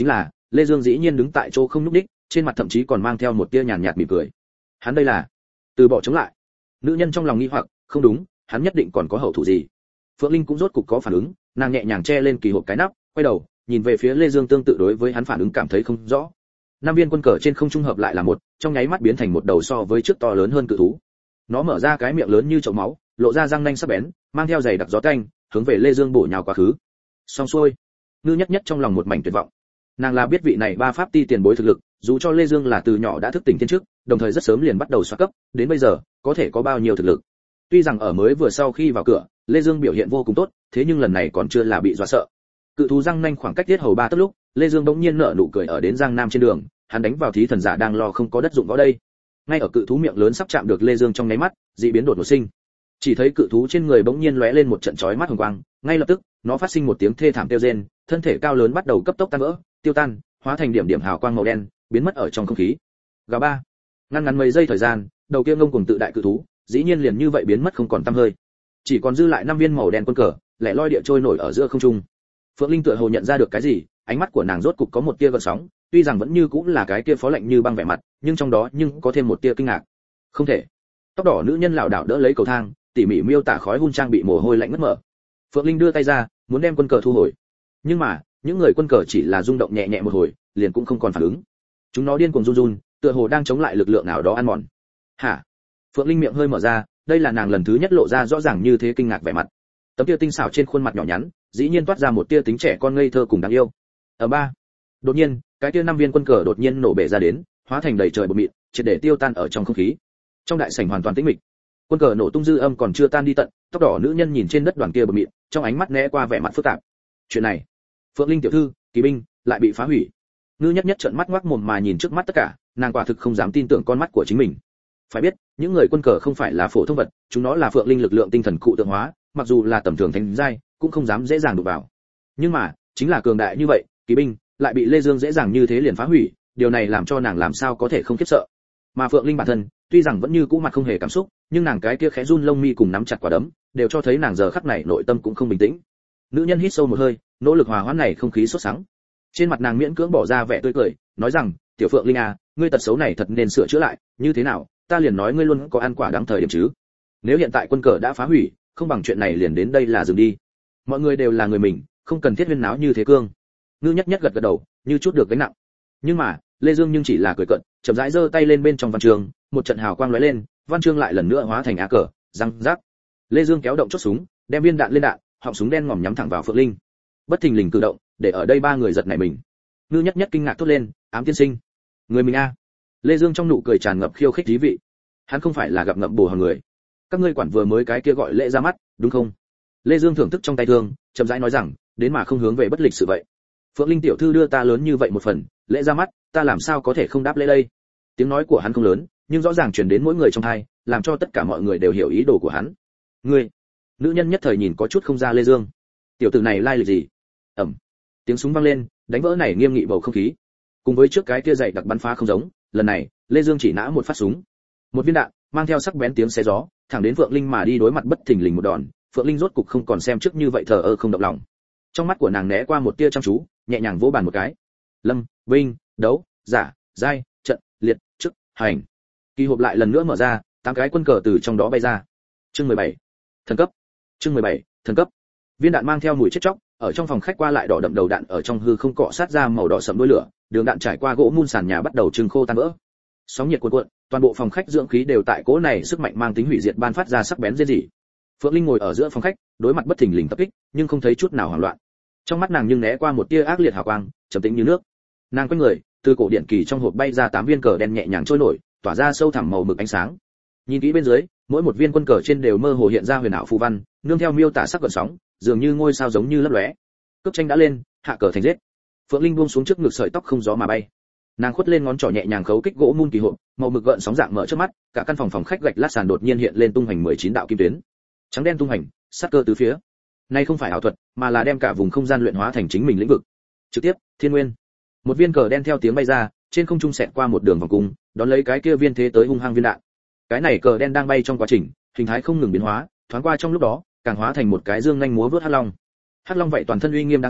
Lê Dương dĩ nhiên đứng tại chỗ không nhúc nhích, trên mặt thậm chí còn mang theo một tia nhàn nhạt mỉm cười. Hắn đây là từ bỏ chống lại. Nữ nhân trong lòng nghi hoặc, không đúng, hắn nhất định còn có hậu thủ gì. Phượng Linh cũng rốt cục có phản ứng, nàng nhẹ nhàng che lên kỳ hộp cái nắp, quay đầu, nhìn về phía Lê Dương, tương tự đối với hắn phản ứng cảm thấy không rõ. Năm viên quân cờ trên không trung hợp lại là một, trong nháy mắt biến thành một đầu so với trước to lớn hơn cự thú. Nó mở ra cái miệng lớn như chậu máu, lộ ra răng nanh sắc bén, mang theo dày đặc gió tanh, hướng về Lê Dương bổ nhào quá khứ. Xong xuôi. Ngư Nhất Nhất trong lòng một mảnh tuyệt vọng. Nàng là biết vị này ba pháp ti tiền bối thực lực, dù cho Lê Dương là từ nhỏ đã thức tỉnh thiên trước, đồng thời rất sớm liền bắt đầu xoát cấp, đến bây giờ, có thể có bao nhiêu thực lực. Tuy rằng ở mới vừa sau khi vào cửa, Lê Dương biểu hiện vô cùng tốt, thế nhưng lần này còn chưa là bị dọa sợ. Cự thú răng nanh khoảng cách tiết hầu ba tấc lúc, Lê Dương bỗng nhiên nở nụ cười ở đến Giang Nam trên đường, hắn đánh vào thí thần giả đang lo không có đất dụng võ đây. Ngay ở cự thú miệng lớn sắp chạm được Lê Dương trong nháy mắt, dị biến đột ngột sinh. Chỉ thấy cự thú trên người bỗng nhiên lóe lên một trận chói mắt hồng quang, ngay lập tức, nó phát sinh một tiếng thê thảm kêu rên, thân thể cao lớn bắt đầu cấp tốc tan vỡ, tiêu tan, hóa thành điểm điểm hào quang màu đen, biến mất ở trong không khí. Gà ba. Ngăn ngắn mấy giây thời gian, đầu kia ngông cuồng tự đại cự thú, dĩ nhiên liền như vậy biến mất không còn tăm hơi. Chỉ còn dư lại năm viên màu đen quân cờ, lẻ loi địa trôi nổi ở giữa không trung. Phượng Linh tựa hồ nhận ra được cái gì, ánh mắt của nàng rốt cục có một tia gợn sóng, tuy rằng vẫn như cũng là cái kia phó lạnh như băng vẻ mặt, nhưng trong đó có thêm một tia kinh ngạc. Không thể. Tóc đỏ nữ nhân lảo đảo đỡ lấy cầu thang, tỉ mỉ miêu tả khói hun trang bị mồ hôi lạnh ngất mở. Phượng Linh đưa tay ra, muốn đem quân cờ thu hồi. Nhưng mà, những người quân cờ chỉ là rung động nhẹ nhẹ một hồi, liền cũng không còn phản ứng. Chúng nó điên cuồng run run, tựa hồ đang chống lại lực lượng nào đó ăn mòn. Hả? Phượng Linh miệng hơi mở ra, đây là nàng lần thứ nhất lộ ra rõ ràng như thế kinh ngạc vẻ mặt. Tấm tia tinh xảo trên khuôn mặt nhỏ nhắn, dĩ nhiên toát ra một tia tính trẻ con ngây thơ cùng đáng yêu. Ở ba. Đột nhiên, cái tia năm viên quân cờ đột nhiên nổ bể ra đến, hóa thành đầy trời bột mịn, triệt để tiêu tan ở trong không khí. Trong đại sảnh hoàn toàn tĩnh mịch. Quân cờ nổ tung dư âm còn chưa tan đi tận, tóc đỏ nữ nhân nhìn trên đất đoàn kia bột mịn, trong ánh mắt né qua vẻ mặt phức tạp. Chuyện này, Phượng Linh tiểu thư, kỳ binh lại bị phá hủy. Ngư Nhất Nhất trợn mắt ngoác mồm mà nhìn trước mắt tất cả, nàng quả thực không dám tin tưởng con mắt của chính mình. Phải biết, những người quân cờ không phải là phổ thông vật, chúng nó là Phượng Linh lực lượng tinh thần cụ tượng hóa, mặc dù là tầm thường thánh giai, cũng không dám dễ dàng đụng vào. Nhưng mà, chính là cường đại như vậy, kỳ binh lại bị Lê Dương dễ dàng như thế liền phá hủy, điều này làm cho nàng làm sao có thể không khiếp sợ. Mà Phượng Linh bản thân, tuy rằng vẫn như cũ mặt không hề cảm xúc, nhưng nàng cái kia khẽ run lông mi cùng nắm chặt quả đấm, đều cho thấy nàng giờ khắc này nội tâm cũng không bình tĩnh. Nữ nhân hít sâu một hơi, nỗ lực hòa hoãn này không khí sốt sắng. Trên mặt nàng miễn cưỡng bỏ ra vẻ tươi cười, nói rằng, "Tiểu Phượng Linh à, ngươi tật xấu này thật nên sửa chữa lại, như thế nào, ta liền nói ngươi luôn có ăn quả đáng thời điểm chứ. Nếu hiện tại quân cờ đã phá hủy, không bằng chuyện này liền đến đây là dừng đi. Mọi người đều là người mình, không cần thiết huyên náo như thế cương." Ngư Nhất Nhất gật gật đầu, như chút được gánh nặng. Nhưng mà, Lê Dương nhưng chỉ là cười cợt, chậm rãi giơ tay lên bên trong văn chương, một trận hào quang lóe lên, văn chương lại lần nữa hóa thành á cờ, răng rác. Lê Dương kéo động chốt súng, đem viên đạn lên đạn, họng súng đen ngòm nhắm thẳng vào Phượng Linh. Bất thình lình cử động, để ở đây ba người giật nảy mình. Ngư Nhất Nhất kinh ngạc thốt lên, "Ám tiên sinh, người mình a?" Lê Dương trong nụ cười tràn ngập khiêu khích thú vị. Hắn không phải là gặp ngậm bồ hòn người. Các ngươi quản vừa mới cái kia gọi lễ ra mắt, đúng không? Lê Dương thưởng thức trong tay thương, chậm rãi nói rằng, đến mà không hướng về bất lịch sự vậy. Phượng Linh tiểu thư đưa ta lớn như vậy một phần, lễ ra mắt, ta làm sao có thể không đáp lễ đây? Tiếng nói của hắn không lớn, nhưng rõ ràng truyền đến mỗi người trong tai, làm cho tất cả mọi người đều hiểu ý đồ của hắn. Ngươi, nữ nhân nhất thời nhìn có chút không ra Lê Dương. Tiểu tử này lai lịch gì? Ầm. Tiếng súng vang lên, đánh vỡ này nghiêm nghị bầu không khí. Cùng với trước cái kia dày đặc bắn phá không giống, lần này, Lê Dương chỉ nã một phát súng. Một viên đạn, mang theo sắc bén tiếng xé gió, thẳng đến Phượng Linh mà đi, đối mặt bất thình lình một đòn, Phượng Linh rốt cục không còn xem trước như vậy thờ ơ không động lòng. Trong mắt của nàng né qua một tia chăm chú, nhẹ nhàng vỗ bàn một cái. Lâm, Vinh, đấu, giả, giai, trận, liệt, chức, hành. Kỳ hộp lại lần nữa mở ra, 8 cái quân cờ từ trong đó bay ra. Chương 17. Thần cấp. Chương 17. Thần cấp. Viên đạn mang theo mùi chết chóc, ở trong phòng khách qua lại đỏ đậm đầu đạn ở trong hư không cọ sát ra màu đỏ sẫm đuôi lửa, đường đạn trải qua gỗ mun sàn nhà bắt đầu trừng khô tan vỡ. Sóng nhiệt cuồn cuộn, toàn bộ phòng khách dưỡng khí đều tại cỗ này sức mạnh mang tính hủy diệt ban phát ra sắc bén rên rỉ. Phượng Linh ngồi ở giữa phòng khách, đối mặt bất thình lình tập kích, nhưng không thấy chút nào hoảng loạn. Trong mắt nàng nhưng né qua một tia ác liệt hào quang, trầm tĩnh như nước. Nàng quay người, từ cổ điện kỳ trong hộp bay ra 8 viên cờ đen nhẹ nhàng trôi nổi, tỏa ra sâu thẳm màu mực ánh sáng. Nhìn kỹ bên dưới, mỗi một viên quân cờ trên đều mơ hồ hiện ra huyền ảo phù văn, nương theo miêu tả sắc gợn sóng, dường như ngôi sao giống như lấp lóe. Cước tranh đã lên, hạ cờ thành giết. Phượng Linh buông xuống trước ngực sợi tóc không gió mà bay. Nàng khuất lên ngón trỏ nhẹ nhàng khấu kích gỗ mun kỳ hộp, màu mực gợn sóng dạng mở trước mắt, cả căn phòng khách gạch lát sàn đột nhiên hiện lên tung hành 19 đạo kim tuyến. Trắng đen tung hành, sát cơ tứ phía. Nay không phải ảo thuật, mà là đem cả vùng không gian luyện hóa thành chính mình lĩnh vực. Trực tiếp, thiên nguyên. Một viên cờ đen theo tiếng bay ra, trên không trung xẹt qua một đường vòng cung, đón lấy cái kia viên thế tới hung hăng viên đạn. Cái này cờ đen đang bay trong quá trình, hình thái không ngừng biến hóa, thoáng qua trong lúc đó, càng hóa thành một cái dương nhanh múa vớt hắc long. Hắc long vậy toàn thân uy nghiêm đáng sợ,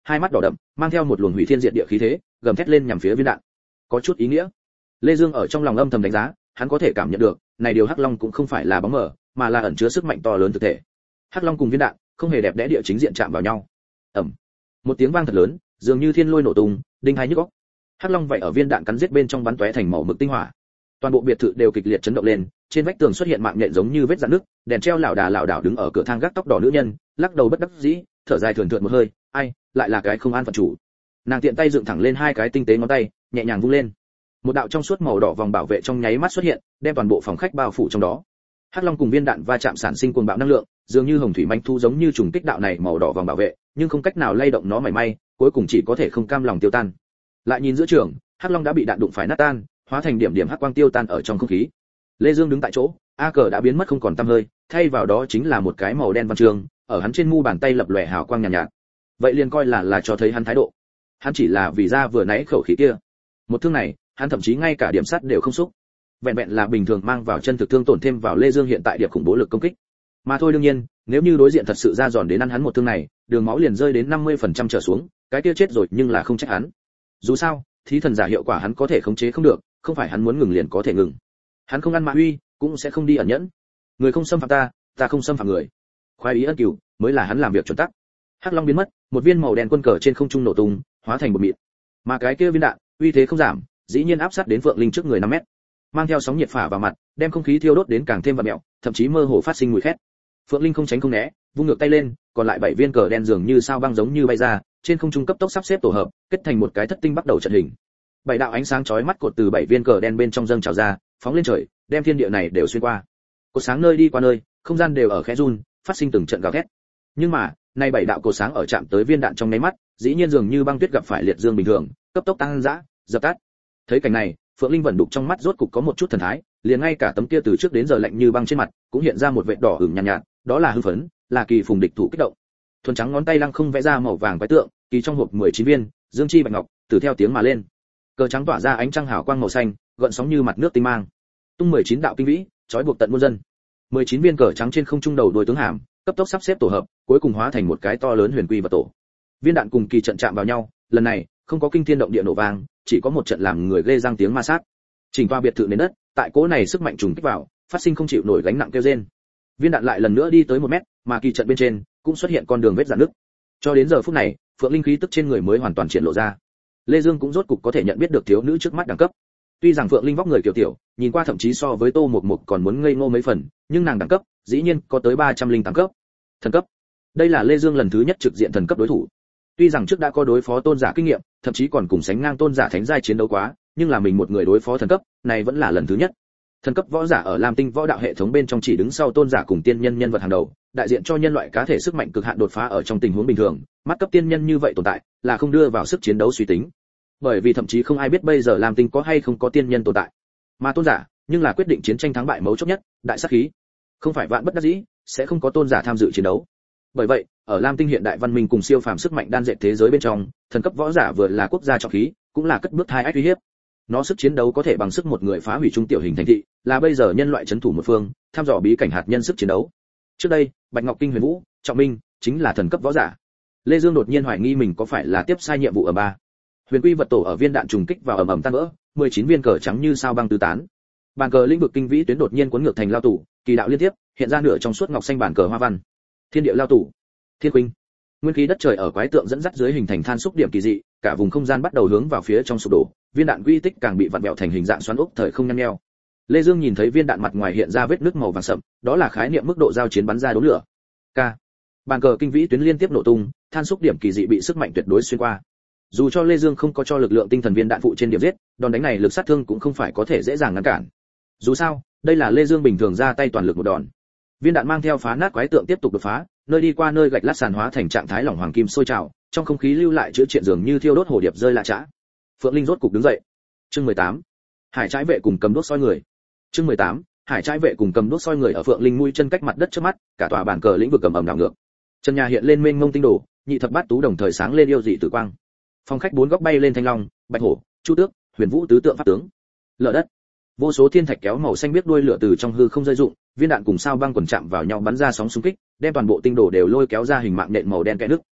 hai mắt đỏ đậm, mang theo một luồng hủy thiên diệt địa khí thế, gầm thét lên nhằm phía viên đạn. Có chút ý nghĩa. Lê Dương ở trong lòng âm thầm đánh giá, hắn có thể cảm nhận được, này điều hắc long cũng không phải là bóng mờ, mà là ẩn chứa sức mạnh to lớn thực thể. Hắc long cùng viên đạn, không hề đẹp đẽ địa chính diện chạm vào nhau. Ầm. Một tiếng vang thật lớn, dường như thiên lôi nổ tung, đinh hai nhức óc. Hắc long vậy ở viên đạn cắn giết bên trong bắn tóe thành màu mực tinh hỏa. Toàn bộ biệt thự đều kịch liệt chấn động lên, trên vách tường xuất hiện mạng nhện giống như vết rạn nước, đèn treo lảo đảo đứng ở cửa thang gác tóc đỏ nữ nhân, lắc đầu bất đắc dĩ, thở dài thườn thượt một hơi, ai, lại là cái không an phận chủ. Nàng tiện tay dựng thẳng lên hai cái tinh tế ngón tay, nhẹ nhàng vung lên. Một đạo trong suốt màu đỏ vòng bảo vệ trong nháy mắt xuất hiện, đem toàn bộ phòng khách bao phủ trong đó. Hắc long cùng viên đạn va chạm sản sinh cuồng bạo năng lượng, dường như hồng thủy manh thu giống như trùng kích đạo này màu đỏ vòng bảo vệ, nhưng không cách nào lay động nó mảy may, cuối cùng chỉ có thể không cam lòng tiêu tan. Lại nhìn giữa trường, hắc long đã bị đạn đụng phải nát tan, hóa thành điểm điểm hắc quang tiêu tan ở trong không khí. Lê Dương đứng tại chỗ, A cờ đã biến mất không còn tăm hơi, thay vào đó chính là một cái màu đen văn chương, ở hắn trên mu bàn tay lập lòe hào quang nhàn nhạt. Vậy liền coi là cho thấy hắn thái độ. Hắn chỉ là vì ra vừa nãy khẩu khí kia. Một thương này, hắn thậm chí ngay cả điểm sắt đều không xúc. Vẹn vẹn là bình thường mang vào chân thực thương tổn thêm vào Lê Dương hiện tại điệp khủng bố lực công kích. Mà thôi đương nhiên, nếu như đối diện thật sự ra giòn đến ăn hắn một thương này, đường máu liền rơi đến 50% trở xuống, cái kia chết rồi nhưng là không trách hắn. Dù sao, thí thần giả hiệu quả hắn có thể khống chế không được, không phải hắn muốn ngừng liền có thể ngừng. Hắn không ăn mạ uy, cũng sẽ không đi ẩn nhẫn. Người không xâm phạm ta, ta không xâm phạm người. Khoái ý ân cửu, mới là hắn làm việc chuẩn tắc. Hắc long biến mất, một viên màu đen quân cờ trên không trung nổ tung, hóa thành một mịn. Mà cái kia viên đạn, uy thế không giảm, dĩ nhiên áp sát đến Phượng Linh trước người 5 mét. Mang theo sóng nhiệt phả vào mặt, đem không khí thiêu đốt đến càng thêm vặn mèo, thậm chí mơ hồ phát sinh mùi khét. Phượng Linh không tránh không né, vung ngược tay lên, còn lại 7 viên cờ đen dường như sao băng giống như bay ra, trên không trung cấp tốc sắp xếp tổ hợp, kết thành một cái thất tinh bắt đầu trận hình. 7 đạo ánh sáng chói mắt cột từ 7 viên cờ đen bên trong dâng trào ra, phóng lên trời, đem thiên địa này đều xuyên qua. Cột sáng nơi đi qua nơi, không gian đều ở khẽ run, phát sinh từng trận gào thét. Nhưng mà, nay 7 đạo cột sáng ở chạm tới viên đạn trong nháy mắt, dĩ nhiên dường như băng tuyết gặp phải liệt dương bình thường, cấp tốc tăng dã, dập tắt. Thấy cảnh này, Phượng Linh vẫn đục trong mắt rốt cục có một chút thần thái, liền ngay cả tấm kia từ trước đến giờ lạnh như băng trên mặt, cũng hiện ra một vệt đỏ ửng nhàn nhạt, đó là hưng phấn, là kỳ phùng địch thủ kích động. Thuần trắng ngón tay lăng không vẽ ra màu vàng quái tượng, kỳ trong hộp 19 viên, dương chi bạch ngọc, từ theo tiếng mà lên. Cờ trắng tỏa ra ánh trăng hào quang màu xanh, gợn sóng như mặt nước tinh mang. Tung 19 đạo kinh vĩ, trói buộc tận muôn dân. 19 viên cờ trắng trên không trung đầu đuôi tướng hàm, cấp tốc sắp xếp tổ hợp, cuối cùng hóa thành một cái to lớn huyền quy vật tổ. Viên đạn cùng kỳ trận chạm vào nhau, lần này không có kinh thiên động địa nổ vang, chỉ có một trận làm người ghê răng tiếng ma sát. Chỉnh toa biệt thự nền đất, tại cỗ này sức mạnh trùng kích vào, phát sinh không chịu nổi gánh nặng kêu rên. Viên đạn lại lần nữa đi tới 1 mét, mà kỳ trận bên trên cũng xuất hiện con đường vết rạn nứt. Cho đến giờ phút này, Phượng Linh khí tức trên người mới hoàn toàn triển lộ ra. Lê Dương cũng rốt cục có thể nhận biết được thiếu nữ trước mắt đẳng cấp. Tuy rằng Phượng Linh vóc người tiểu tiểu, nhìn qua thậm chí so với Tô Mộc Mộc còn muốn ngây ngô mấy phần, nhưng nàng đẳng cấp dĩ nhiên có tới 308 cấp. Thần cấp. Đây là Lê Dương lần thứ nhất trực diện thần cấp đối thủ. Tuy rằng trước đã có đối phó tôn giả kinh nghiệm, thậm chí còn cùng sánh ngang tôn giả thánh giai chiến đấu quá, nhưng là mình một người đối phó thần cấp, này vẫn là lần thứ nhất. Thần cấp võ giả ở Lam Tinh võ đạo hệ thống bên trong chỉ đứng sau tôn giả cùng tiên nhân nhân vật hàng đầu, đại diện cho nhân loại cá thể sức mạnh cực hạn đột phá ở trong tình huống bình thường, mắt cấp tiên nhân như vậy tồn tại, là không đưa vào sức chiến đấu suy tính. Bởi vì thậm chí không ai biết bây giờ Lam Tinh có hay không có tiên nhân tồn tại. Mà tôn giả, nhưng là quyết định chiến tranh thắng bại mấu chốt nhất, đại sát khí. Không phải vạn bất đắc dĩ, sẽ không có tôn giả tham dự chiến đấu. Bởi vậy, ở Lam Tinh hiện đại văn minh cùng siêu phàm sức mạnh đan dệt thế giới bên trong, thần cấp võ giả vừa là quốc gia trọng khí, cũng là cất bước thai ách uy hiếp. Nó sức chiến đấu có thể bằng sức một người phá hủy trung tiểu hình thành thị, là bây giờ nhân loại trấn thủ một phương, tham dò bí cảnh hạt nhân sức chiến đấu. Trước đây, Bạch Ngọc Kinh Huyền Vũ, Trọng Minh chính là thần cấp võ giả. Lê Dương đột nhiên hoài nghi mình có phải là tiếp sai nhiệm vụ ở 3. Huyền quy vật tổ ở viên đạn trùng kích vào ầm ầm tan vỡ, 19 viên cờ trắng như sao băng tứ tán. Bàn cờ lĩnh vực kinh vĩ tuyến đột nhiên cuốn ngược thành lao tủ, kỳ đạo liên tiếp, hiện ra nửa trong suốt ngọc xanh bàn cờ hoa văn. Thiên địa lao tủ, thiên khuynh. Nguyên khí đất trời ở quái tượng dẫn dắt dưới hình thành than xúc điểm kỳ dị, cả vùng không gian bắt đầu hướng vào phía trong sụp đổ, viên đạn quy tích càng bị vặn vẹo thành hình dạng xoắn ốc thời không nhăn nheo. Lê Dương nhìn thấy viên đạn mặt ngoài hiện ra vết nứt màu vàng sậm, đó là khái niệm mức độ giao chiến bắn ra đốm lửa. K. Bàn cờ kinh vĩ tuyến liên tiếp nổ tung, than xúc điểm kỳ dị bị sức mạnh tuyệt đối xuyên qua. Dù cho Lê Dương không có cho lực lượng tinh thần viên đạn phụ trên điểm giết, đòn đánh này lực sát thương cũng không phải có thể dễ dàng ngăn cản. Dù sao, đây là Lê Dương bình thường ra tay toàn lực một đòn. Viên đạn mang theo phá nát quái tượng tiếp tục đột phá, nơi đi qua nơi gạch lát sàn hóa thành trạng thái lỏng hoàng kim sôi trào, trong không khí lưu lại chữa triện dường như thiêu đốt hồ điệp rơi lạ chã. Phượng Linh rốt cục đứng dậy. Chương 18. Hải trái vệ cùng cầm đuốc soi người. Chương 18. Hải trái vệ cùng cầm đuốc soi người ở Phượng Linh mũi chân cách mặt đất trước mắt, cả tòa bàn cờ lĩnh vực cầm ầm đảo ngược. Chân nhà hiện lên mênh mông tinh đồ, nhị thập bát tú đồng thời sáng lên yêu dị tử quang. Phòng khách 4 góc bay lên thanh long, bạch hổ, chu tước, huyền vũ tứ tượng pháp tướng. Lở đất. Vô số thiên thạch kéo màu xanh biết đuôi lửa từ trong hư không rơi rụng, viên đạn cùng sao băng quần chạm vào nhau bắn ra sóng xung kích, đem toàn bộ tinh đồ đều lôi kéo ra hình mạng nện màu đen kẽ nước.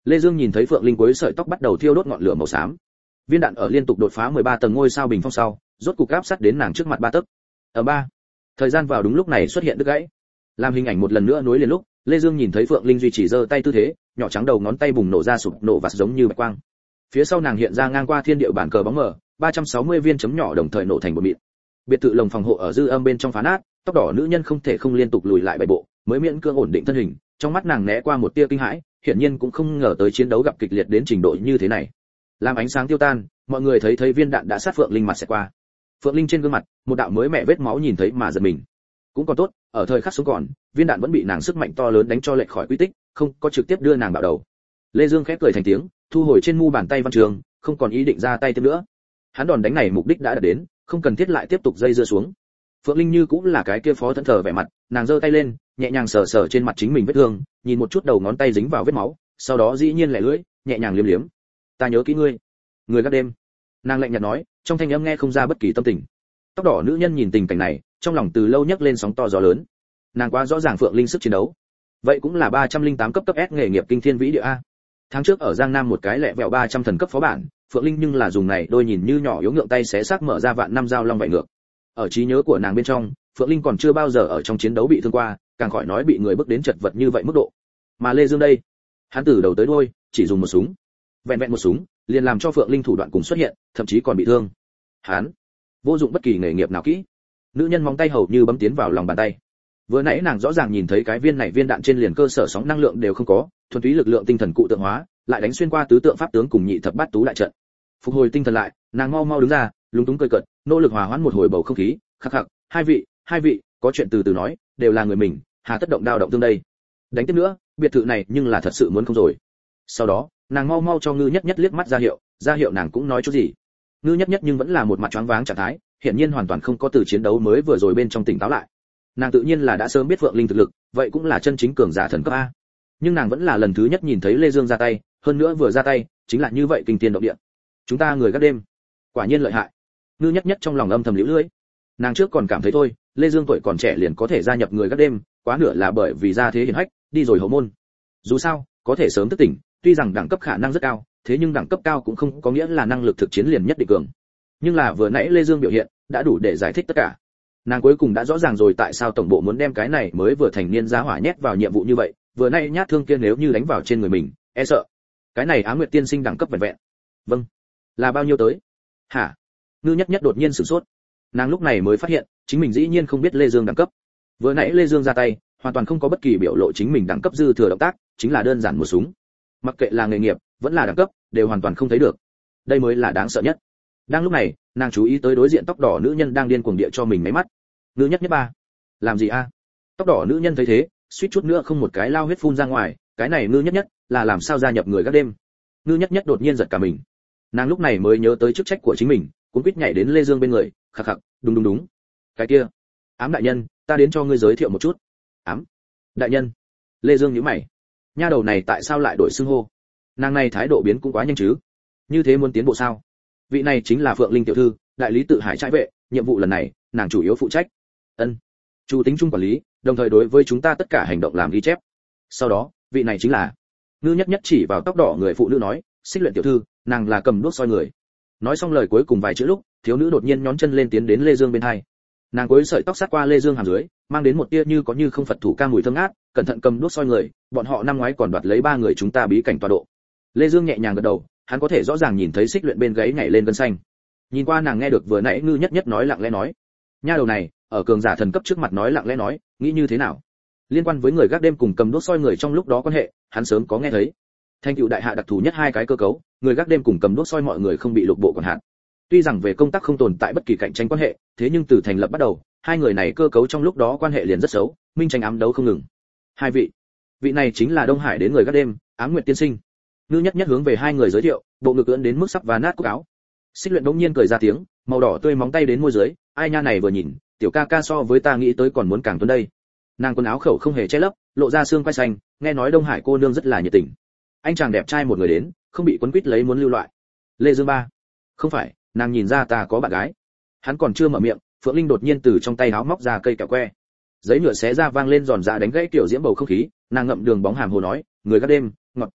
Lê Dương nhìn thấy Phượng Linh cuối sợi tóc bắt đầu thiêu đốt ngọn lửa màu xám. Viên đạn ở liên tục đột phá 13 tầng ngôi sao bình phong sau, rốt cục áp sát đến nàng trước mặt 3 tấc. Ở 3. Thời gian vào đúng lúc này xuất hiện đứt gãy. Làm hình ảnh một lần nữa nối liền lúc, Lê Dương nhìn thấy Phượng Linh duy trì giơ tay tư thế, nhỏ trắng đầu ngón tay bùng nổ ra sụp nổ vạt giống như bạch quang. Phía sau nàng hiện ra ngang qua thiên địa bản cờ bóng mờ, 360 viên chấm nhỏ đồng thời nổ thành một mịn. Biệt thự lồng phòng hộ ở dư âm bên trong phá nát, tóc đỏ nữ nhân không thể không liên tục lùi lại bảy bộ, mới miễn cưỡng ổn định thân hình, trong mắt nàng né qua một tia kinh hãi, hiển nhiên cũng không ngờ tới chiến đấu gặp kịch liệt đến trình độ như thế này. Làm ánh sáng tiêu tan, mọi người thấy viên đạn đã sát Phượng Linh mặt sẽ qua. Phượng Linh trên gương mặt, một đạo mới mẻ vết máu nhìn thấy mà giật mình. Cũng còn tốt, ở thời khắc sống còn, viên đạn vẫn bị nàng sức mạnh to lớn đánh cho lệch khỏi quy tích, không có trực tiếp đưa nàng bạo đầu. Lê Dương khép cười thành tiếng, thu hồi trên mu bàn tay văn trường, không còn ý định ra tay thêm nữa. Hắn đòn đánh này mục đích đã đạt đến, không cần thiết lại tiếp tục dây dưa xuống. Phượng Linh như cũng là cái kia phó thẫn thờ vẻ mặt, nàng giơ tay lên, nhẹ nhàng sờ sờ trên mặt chính mình vết thương, nhìn một chút đầu ngón tay dính vào vết máu, sau đó dĩ nhiên lẻ lưỡi, nhẹ nhàng liếm liếm. Ta nhớ kỹ ngươi, người gác đêm. Nàng lạnh nhạt nói, trong thanh âm nghe không ra bất kỳ tâm tình. Tóc đỏ nữ nhân nhìn tình cảnh này, trong lòng từ lâu nhấc lên sóng to gió lớn. Nàng quá rõ ràng Phượng Linh sức chiến đấu. Vậy cũng là 308 cấp S nghề nghiệp kinh thiên vĩ địa a. Tháng trước ở Giang Nam một cái lẹ vẹo 300 thần cấp phó bản, Phượng Linh nhưng là dùng này đôi nhìn như nhỏ yếu ngượng tay xé xác mở ra vạn năm dao long vậy ngược. Ở trí nhớ của nàng bên trong, Phượng Linh còn chưa bao giờ ở trong chiến đấu bị thương qua, càng khỏi nói bị người bước đến chật vật như vậy mức độ. Mà Lê Dương đây, hắn từ đầu tới đuôi chỉ dùng một súng, vẹn vẹn một súng, liền làm cho Phượng Linh thủ đoạn cùng xuất hiện, thậm chí còn bị thương. Hắn vô dụng bất kỳ nghề nghiệp nào kỹ. Nữ nhân móng tay hầu như bấm tiến vào lòng bàn tay. Vừa nãy nàng rõ ràng nhìn thấy cái viên đạn trên liền cơ sở sóng năng lượng đều không có, thuần túy lực lượng tinh thần cụ tượng hóa, lại đánh xuyên qua tứ tượng pháp tướng cùng nhị thập bát tú đại trận. Phục hồi tinh thần lại, nàng mau đứng ra, lúng túng cười cợt, nỗ lực hòa hoãn một hồi bầu không khí, khắc khắc, hai vị, có chuyện từ từ nói, đều là người mình, hà tất động đao động tương đây. Đánh tiếp nữa, biệt thự này nhưng là thật sự muốn không rồi. Sau đó, nàng mau cho Ngư Nhất Nhất liếc mắt ra hiệu nàng cũng nói chút gì. Ngư Nhất Nhất nhưng vẫn là một mặt choáng váng trạng thái, hiển nhiên hoàn toàn không có từ chiến đấu mới vừa rồi bên trong tỉnh táo lại. Nàng tự nhiên là đã sớm biết Phượng Linh thực lực, vậy cũng là chân chính cường giả thần cấp a. Nhưng nàng vẫn là lần thứ nhất nhìn thấy Lê Dương ra tay, hơn nữa vừa ra tay, chính là như vậy kinh thiên động địa. Chúng ta người gác đêm, quả nhiên lợi hại. Ngư Nhất Nhất trong lòng âm thầm liễu lưỡi. Nàng trước còn cảm thấy thôi, Lê Dương tuổi còn trẻ liền có thể gia nhập người gác đêm, quá nửa là bởi vì gia thế hiển hách, đi rồi hậu môn. Dù sao, có thể sớm thức tỉnh, tuy rằng đẳng cấp khả năng rất cao, thế nhưng đẳng cấp cao cũng không có nghĩa là năng lực thực chiến liền nhất định cường. Nhưng là vừa nãy Lê Dương biểu hiện, đã đủ để giải thích tất cả. Nàng cuối cùng đã rõ ràng rồi tại sao tổng bộ muốn đem cái này mới vừa thành niên giá hỏa nhét vào nhiệm vụ như vậy, vừa nãy nhát thương kia nếu như đánh vào trên người mình, e sợ. Cái này Á Nguyệt tiên sinh đẳng cấp vẹn vẹn. Vâng. Là bao nhiêu tới? Hả? Ngư Nhất Nhất đột nhiên sửng sốt. Nàng lúc này mới phát hiện, chính mình dĩ nhiên không biết Lê Dương đẳng cấp. Vừa nãy Lê Dương ra tay, hoàn toàn không có bất kỳ biểu lộ chính mình đẳng cấp dư thừa động tác, chính là đơn giản một súng. Mặc kệ là nghề nghiệp, vẫn là đẳng cấp, đều hoàn toàn không thấy được. Đây mới là đáng sợ nhất. Đang lúc này, nàng chú ý tới đối diện tóc đỏ nữ nhân đang điên cuồng địa cho mình mấy mắt. Ngư Nhất Nhất ba, làm gì a? Tóc đỏ nữ nhân thấy thế, suýt chút nữa không một cái lao huyết phun ra ngoài, cái này Ngư Nhất Nhất là làm sao gia nhập người gác đêm? Ngư Nhất Nhất đột nhiên giật cả mình. Nàng lúc này mới nhớ tới chức trách của chính mình, cuống quýt nhảy đến Lê Dương bên người, khặc khặc, đúng. Cái kia, Ám đại nhân, ta đến cho ngươi giới thiệu một chút. Ám đại nhân? Lê Dương nhíu mày. Nha đầu này tại sao lại đổi xưng hô? Nàng này thái độ biến cũng quá nhanh chứ. Như thế muốn tiến bộ sao? Vị này chính là Phượng Linh tiểu thư, đại lý tự Hải trại vệ, nhiệm vụ lần này, nàng chủ yếu phụ trách. Ân. Chủ tính chung quản lý, đồng thời đối với chúng ta tất cả hành động làm ghi chép. Sau đó, vị này chính là Ngư Nhất Nhất chỉ vào tóc đỏ người phụ nữ nói, Xích Luyện tiểu thư, nàng là cầm đuốc soi người. Nói xong lời cuối cùng vài chữ lúc, thiếu nữ đột nhiên nhón chân lên tiến đến Lê Dương bên hai. Nàng cuối sợi tóc sát qua Lê Dương hàm dưới, mang đến một tia như có như không Phật thủ ca mùi thơm ngát, cẩn thận cầm đuốc soi người, bọn họ năm ngoái còn đoạt lấy 3 người chúng ta bí cảnh tọa độ. Lê Dương nhẹ nhàng gật đầu, hắn có thể rõ ràng nhìn thấy Xích Luyện bên gáy nhảy lên gân xanh. Nhìn qua nàng nghe được vừa nãy Ngư Nhất Nhất nói lặng lẽ nói, nha đầu này, ở cường giả thần cấp trước mặt nói lặng lẽ nói, nghĩ như thế nào? Liên quan với người gác đêm cùng cầm đuốc soi người trong lúc đó quan hệ, hắn sớm có nghe thấy. Thành tựu đại hạ đặc thù nhất hai cái cơ cấu, người gác đêm cùng cầm đuốc soi mọi người không bị lục bộ quản hạt. Tuy rằng về công tác không tồn tại bất kỳ cạnh tranh quan hệ, thế nhưng từ thành lập bắt đầu, hai người này cơ cấu trong lúc đó quan hệ liền rất xấu, minh tranh ám đấu không ngừng. Hai vị này chính là Đông Hải đến người gác đêm, Ám Nguyệt tiên sinh. Ngư Nhất Nhất hướng về hai người giới thiệu, bộ ngực ưỡn đến mức sắp và nát cúc áo. Xích Luyện đống nhiên cười ra tiếng, màu đỏ tươi móng tay đến môi dưới, ai nha này vừa nhìn, tiểu ca ca so với ta nghĩ tới còn muốn càng tuấn đây. Nàng quần áo khẩu không hề che lấp, lộ ra xương quai xanh, nghe nói Đông Hải cô nương rất là nhiệt tình. Anh chàng đẹp trai một người đến, không bị quấn quýt lấy muốn lưu loại. Lê Dương ba, không phải, nàng nhìn ra ta có bạn gái. Hắn còn chưa mở miệng, Phượng Linh đột nhiên từ trong tay áo móc ra cây kẹo que. Giấy nhựa xé ra vang lên giòn giã đánh gãy tiểu diễm bầu không khí, nàng ngậm đường bóng hàm hồ nói, người gác đêm, ngọt.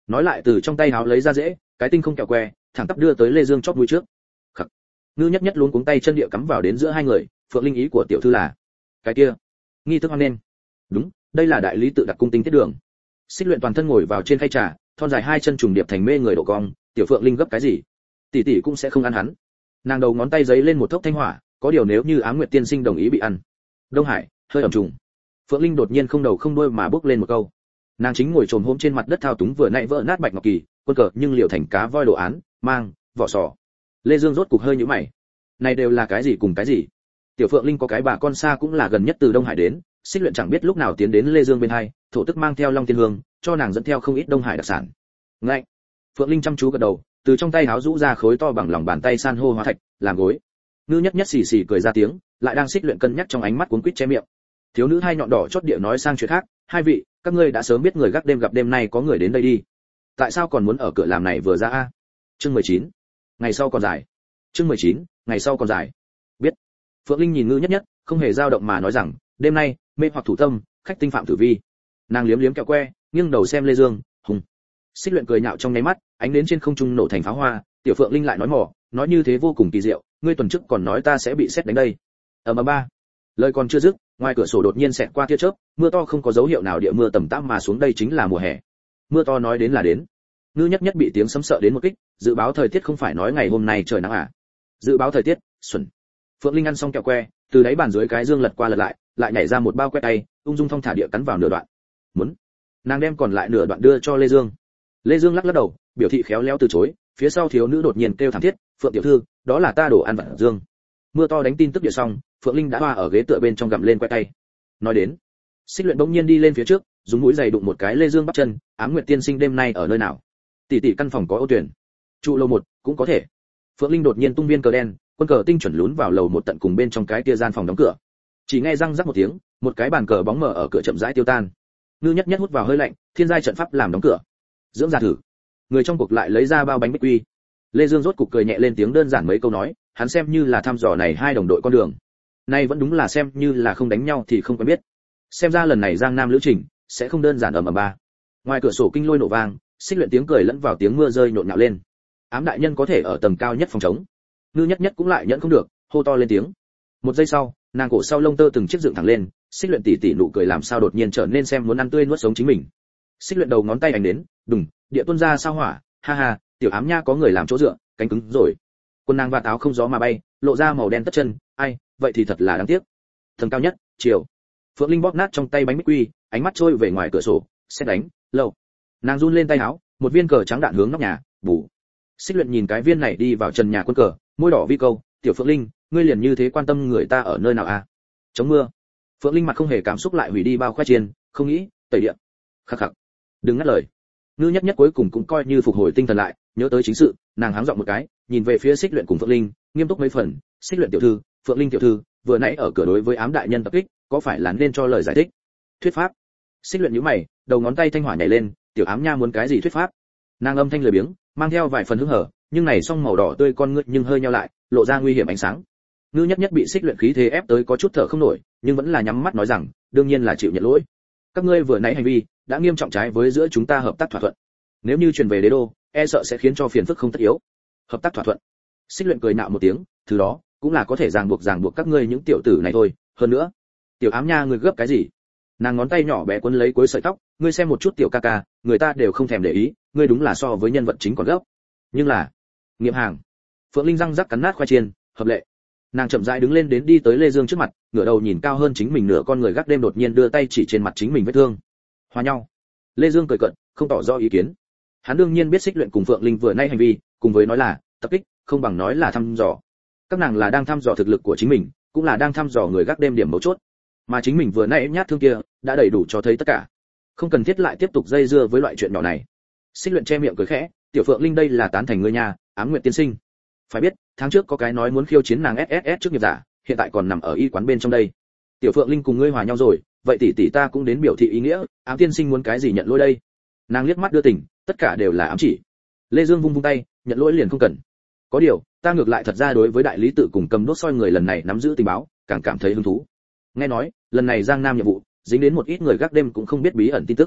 nói lại từ trong tay háo lấy ra dễ cái tinh không kẹo que thẳng tắp đưa tới Lê Dương chóp mũi trước. Khắc. Ngư nhất nhất luống cuống tay chân địa cắm vào đến giữa hai người. Phượng Linh ý của tiểu thư là cái kia nghi thức hoan nên. Đúng, đây là đại lý tự đặt cung tinh tiết đường. Xích Luyện toàn thân ngồi vào trên khay trà, thon dài hai chân trùng điệp thành mê người độ cong. Tiểu Phượng Linh gấp cái gì? Tỷ tỷ cũng sẽ không ăn hắn. Nàng đầu ngón tay giấy lên một thốc thanh hỏa, có điều nếu như Ám Nguyệt tiên sinh đồng ý bị ăn. Đông Hải, hơi ẩm trùng. Phượng Linh đột nhiên không đầu không đuôi mà bước lên một câu. Nàng chính ngồi trồm hôm trên mặt đất thao túng vừa nãy vỡ nát bạch ngọc kỳ, quân cờ nhưng liều thành cá voi đồ án, mang, vỏ sò. Lê Dương rốt cục hơi nhíu mày. Này đều là cái gì cùng cái gì? Tiểu Phượng Linh có cái bà con xa cũng là gần nhất từ Đông Hải đến, Xích Luyện chẳng biết lúc nào tiến đến Lê Dương bên hai, thổ tức mang theo Long Tiên Hương, cho nàng dẫn theo không ít Đông Hải đặc sản. Ngậy. Phượng Linh chăm chú gật đầu, từ trong tay háo rũ ra khối to bằng lòng bàn tay san hô hóa thạch, làm gối. Ngư nhất nhất xì xì cười ra tiếng, lại đang Xích Luyện cân nhắc trong ánh mắt cuốn quýt che miệng. Thiếu nữ hai nhọn đỏ chót địa nói sang chuyện khác, hai vị, các ngươi đã sớm biết người gác đêm gặp đêm nay có người đến đây đi. Tại sao còn muốn ở cửa làm này vừa ra a? Chương 19. Ngày sau còn dài. Chương 19. Ngày sau còn dài. Biết. Phượng Linh nhìn Ngư nhất nhất, không hề dao động mà nói rằng, đêm nay, mê hoặc thủ tâm, khách tinh phạm tử vi. Nàng liếm liếm kẹo que, nghiêng đầu xem Lê Dương, hùng. Xích Luyện cười nhạo trong nháy mắt, ánh đến trên không trung nổ thành pháo hoa, Tiểu Phượng Linh lại nói mỏ, nói như thế vô cùng kỳ diệu, ngươi tuần trước còn nói ta sẽ bị sét đánh đây. Ba. Lời còn chưa dứt, ngoài cửa sổ đột nhiên xẹt qua tia chớp, mưa to không có dấu hiệu nào địa mưa tầm tã mà xuống, đây chính là mùa hè. Mưa to nói đến là đến. Ngư nhất nhất bị tiếng sấm sợ đến một kích, dự báo thời tiết không phải nói ngày hôm nay trời nắng à? Dự báo thời tiết, xuẩn. Phượng Linh ăn xong kẹo que, từ đáy bàn dưới cái dương lật qua lật lại, lại nhảy ra một bao que tay, ung dung thong thả địa cắn vào nửa đoạn. Muốn. Nàng đem còn lại nửa đoạn đưa cho Lê Dương. Lê Dương lắc lắc đầu, biểu thị khéo léo từ chối, phía sau thiếu nữ đột nhiên kêu thảm thiết, "Phượng tiểu thư, đó là ta đồ ăn vặt dương." Mưa to đánh tin tức địa xong, Phượng Linh đã hoa ở ghế tựa bên trong gặm lên que tay. Nói đến, Xích Luyện bỗng nhiên đi lên phía trước, dùng mũi giày đụng một cái Lê Dương bắp chân, "Ám Nguyệt tiên sinh đêm nay ở nơi nào?" "Tỷ tỷ căn phòng có ô tuyển." "Trụ lầu 1 cũng có thể." Phượng Linh đột nhiên tung viên cờ đen, quân cờ tinh chuẩn lún vào lầu một tận cùng bên trong cái kia gian phòng đóng cửa. Chỉ nghe răng rắc một tiếng, một cái bàn cờ bóng mờ ở cửa chậm rãi tiêu tan. Ngư nhất nhất hút vào hơi lạnh, thiên giai trận pháp làm đóng cửa. Dưỡng ra thử. Người trong cuộc lại lấy ra bao bánh bích quy. Lê Dương rốt cục cười nhẹ lên tiếng, đơn giản mấy câu nói, hắn xem như là thăm dò này hai đồng đội con đường. Nay vẫn đúng là xem như là không đánh nhau thì không quen biết. Xem ra lần này Giang Nam lữ trình sẽ không đơn giản ầm ầm ba. Ngoài cửa sổ kinh lôi nổ vang, Xích Luyện tiếng cười lẫn vào tiếng mưa rơi nhộn nhạo lên. Ám đại nhân có thể ở tầng cao nhất phòng chống. Ngư nhất nhất cũng lại nhẫn không được, hô to lên tiếng. Một giây sau, nàng cổ sau lông tơ từng chiếc dựng thẳng lên, Xích Luyện tỉ tỉ nụ cười làm sao đột nhiên trở nên xem muốn ăn tươi nuốt sống chính mình. Xích Luyện đầu ngón tay ảnh đến, đùng, địa tuôn ra sao hỏa, ha ha, tiểu ám nha có người làm chỗ dựa, cánh cứng rồi. Quần nàng và áo không gió mà bay, lộ ra màu đen tất chân, ai, vậy thì thật là đáng tiếc. Tầng cao nhất, chiều. Phượng Linh bóp nát trong tay bánh bích quy, ánh mắt trôi về ngoài cửa sổ, xét đánh, lâu. Nàng run lên tay áo, một viên cờ trắng đạn hướng nóc nhà, bù. Xích Luyện nhìn cái viên này đi vào trần nhà quân cờ, môi đỏ vi câu, tiểu Phượng Linh, ngươi liền như thế quan tâm người ta ở nơi nào à? Chống mưa. Phượng Linh mặt không hề cảm xúc lại hủy đi bao khoai chiên, không nghĩ, tẩy điện. Khắc khắc. Đừng ngắt lời. Ngư nhất nhất cuối cùng cũng coi như phục hồi tinh thần lại, nhớ tới chính sự, nàng háng giọng một cái, nhìn về phía Xích Luyện cùng Phượng Linh, nghiêm túc mấy phần, Xích Luyện tiểu thư, Phượng Linh tiểu thư, vừa nãy ở cửa đối với ám đại nhân tập kích, có phải là nên cho lời giải thích? Thuyết pháp. Xích Luyện nhíu mày, đầu ngón tay thanh hỏa nhảy lên, tiểu ám nha muốn cái gì thuyết pháp? Nàng âm thanh lười biếng, mang theo vài phần hứng hở, nhưng này song màu đỏ tươi con ngươi nhưng hơi nheo lại, lộ ra nguy hiểm ánh sáng. Ngư nhất nhất bị Xích Luyện khí thế ép tới có chút thở không nổi, nhưng vẫn là nhắm mắt nói rằng, đương nhiên là chịu nhận lỗi. Các ngươi vừa nãy hành vi đã nghiêm trọng trái với giữa chúng ta hợp tác thỏa thuận. Nếu như truyền về đế đô, e sợ sẽ khiến cho phiền phức không tất yếu. Hợp tác thỏa thuận. Xích Luyện cười nạo một tiếng, thứ đó cũng là có thể ràng buộc các ngươi những tiểu tử này thôi, hơn nữa. Tiểu ám nha ngươi gấp cái gì? Nàng ngón tay nhỏ bé quấn lấy cuối sợi tóc, ngươi xem một chút tiểu ca ca, người ta đều không thèm để ý, ngươi đúng là so với nhân vật chính còn gấp. Nhưng là, nghiệm hàng. Phượng Linh răng rắc cắn nát khoai chiên, hợp lệ. Nàng chậm rãi đứng lên đến đi tới Lê Dương trước mặt, ngửa đầu nhìn cao hơn chính mình nửa con người gác đêm đột nhiên đưa tay chỉ trên mặt chính mình vết thương. Hòa nhau. Lê Dương cười cận, không tỏ rõ ý kiến. Hắn đương nhiên biết Xích Luyện cùng Phượng Linh vừa nay hành vi, cùng với nói là tập kích, không bằng nói là thăm dò. Các nàng là đang thăm dò thực lực của chính mình, cũng là đang thăm dò người gác đêm điểm mấu chốt. Mà chính mình vừa nãy nhát thương kia, đã đầy đủ cho thấy tất cả. Không cần thiết lại tiếp tục dây dưa với loại chuyện nhỏ này. Xích Luyện che miệng cười khẽ, tiểu Phượng Linh đây là tán thành ngươi nha, Ám Nguyệt tiên sinh. Phải biết, tháng trước có cái nói muốn khiêu chiến nàng SSS trước nghiệp giả, hiện tại còn nằm ở y quán bên trong đây. Tiểu Phượng Linh cùng ngươi hòa nhau rồi, vậy tỷ tỷ ta cũng đến biểu thị ý nghĩa, Ám tiên sinh muốn cái gì nhận lỗi đây. Nàng liếc mắt đưa tình, tất cả đều là ám chỉ. Lê Dương vung vung tay, nhận lỗi liền không cần. Có điều, ta ngược lại thật ra đối với đại lý tự cùng cầm đốt soi người lần này nắm giữ tình báo, càng cảm thấy hứng thú. Nghe nói, lần này Giang Nam nhiệm vụ, dính đến một ít người gác đêm cũng không biết bí ẩn tin tức.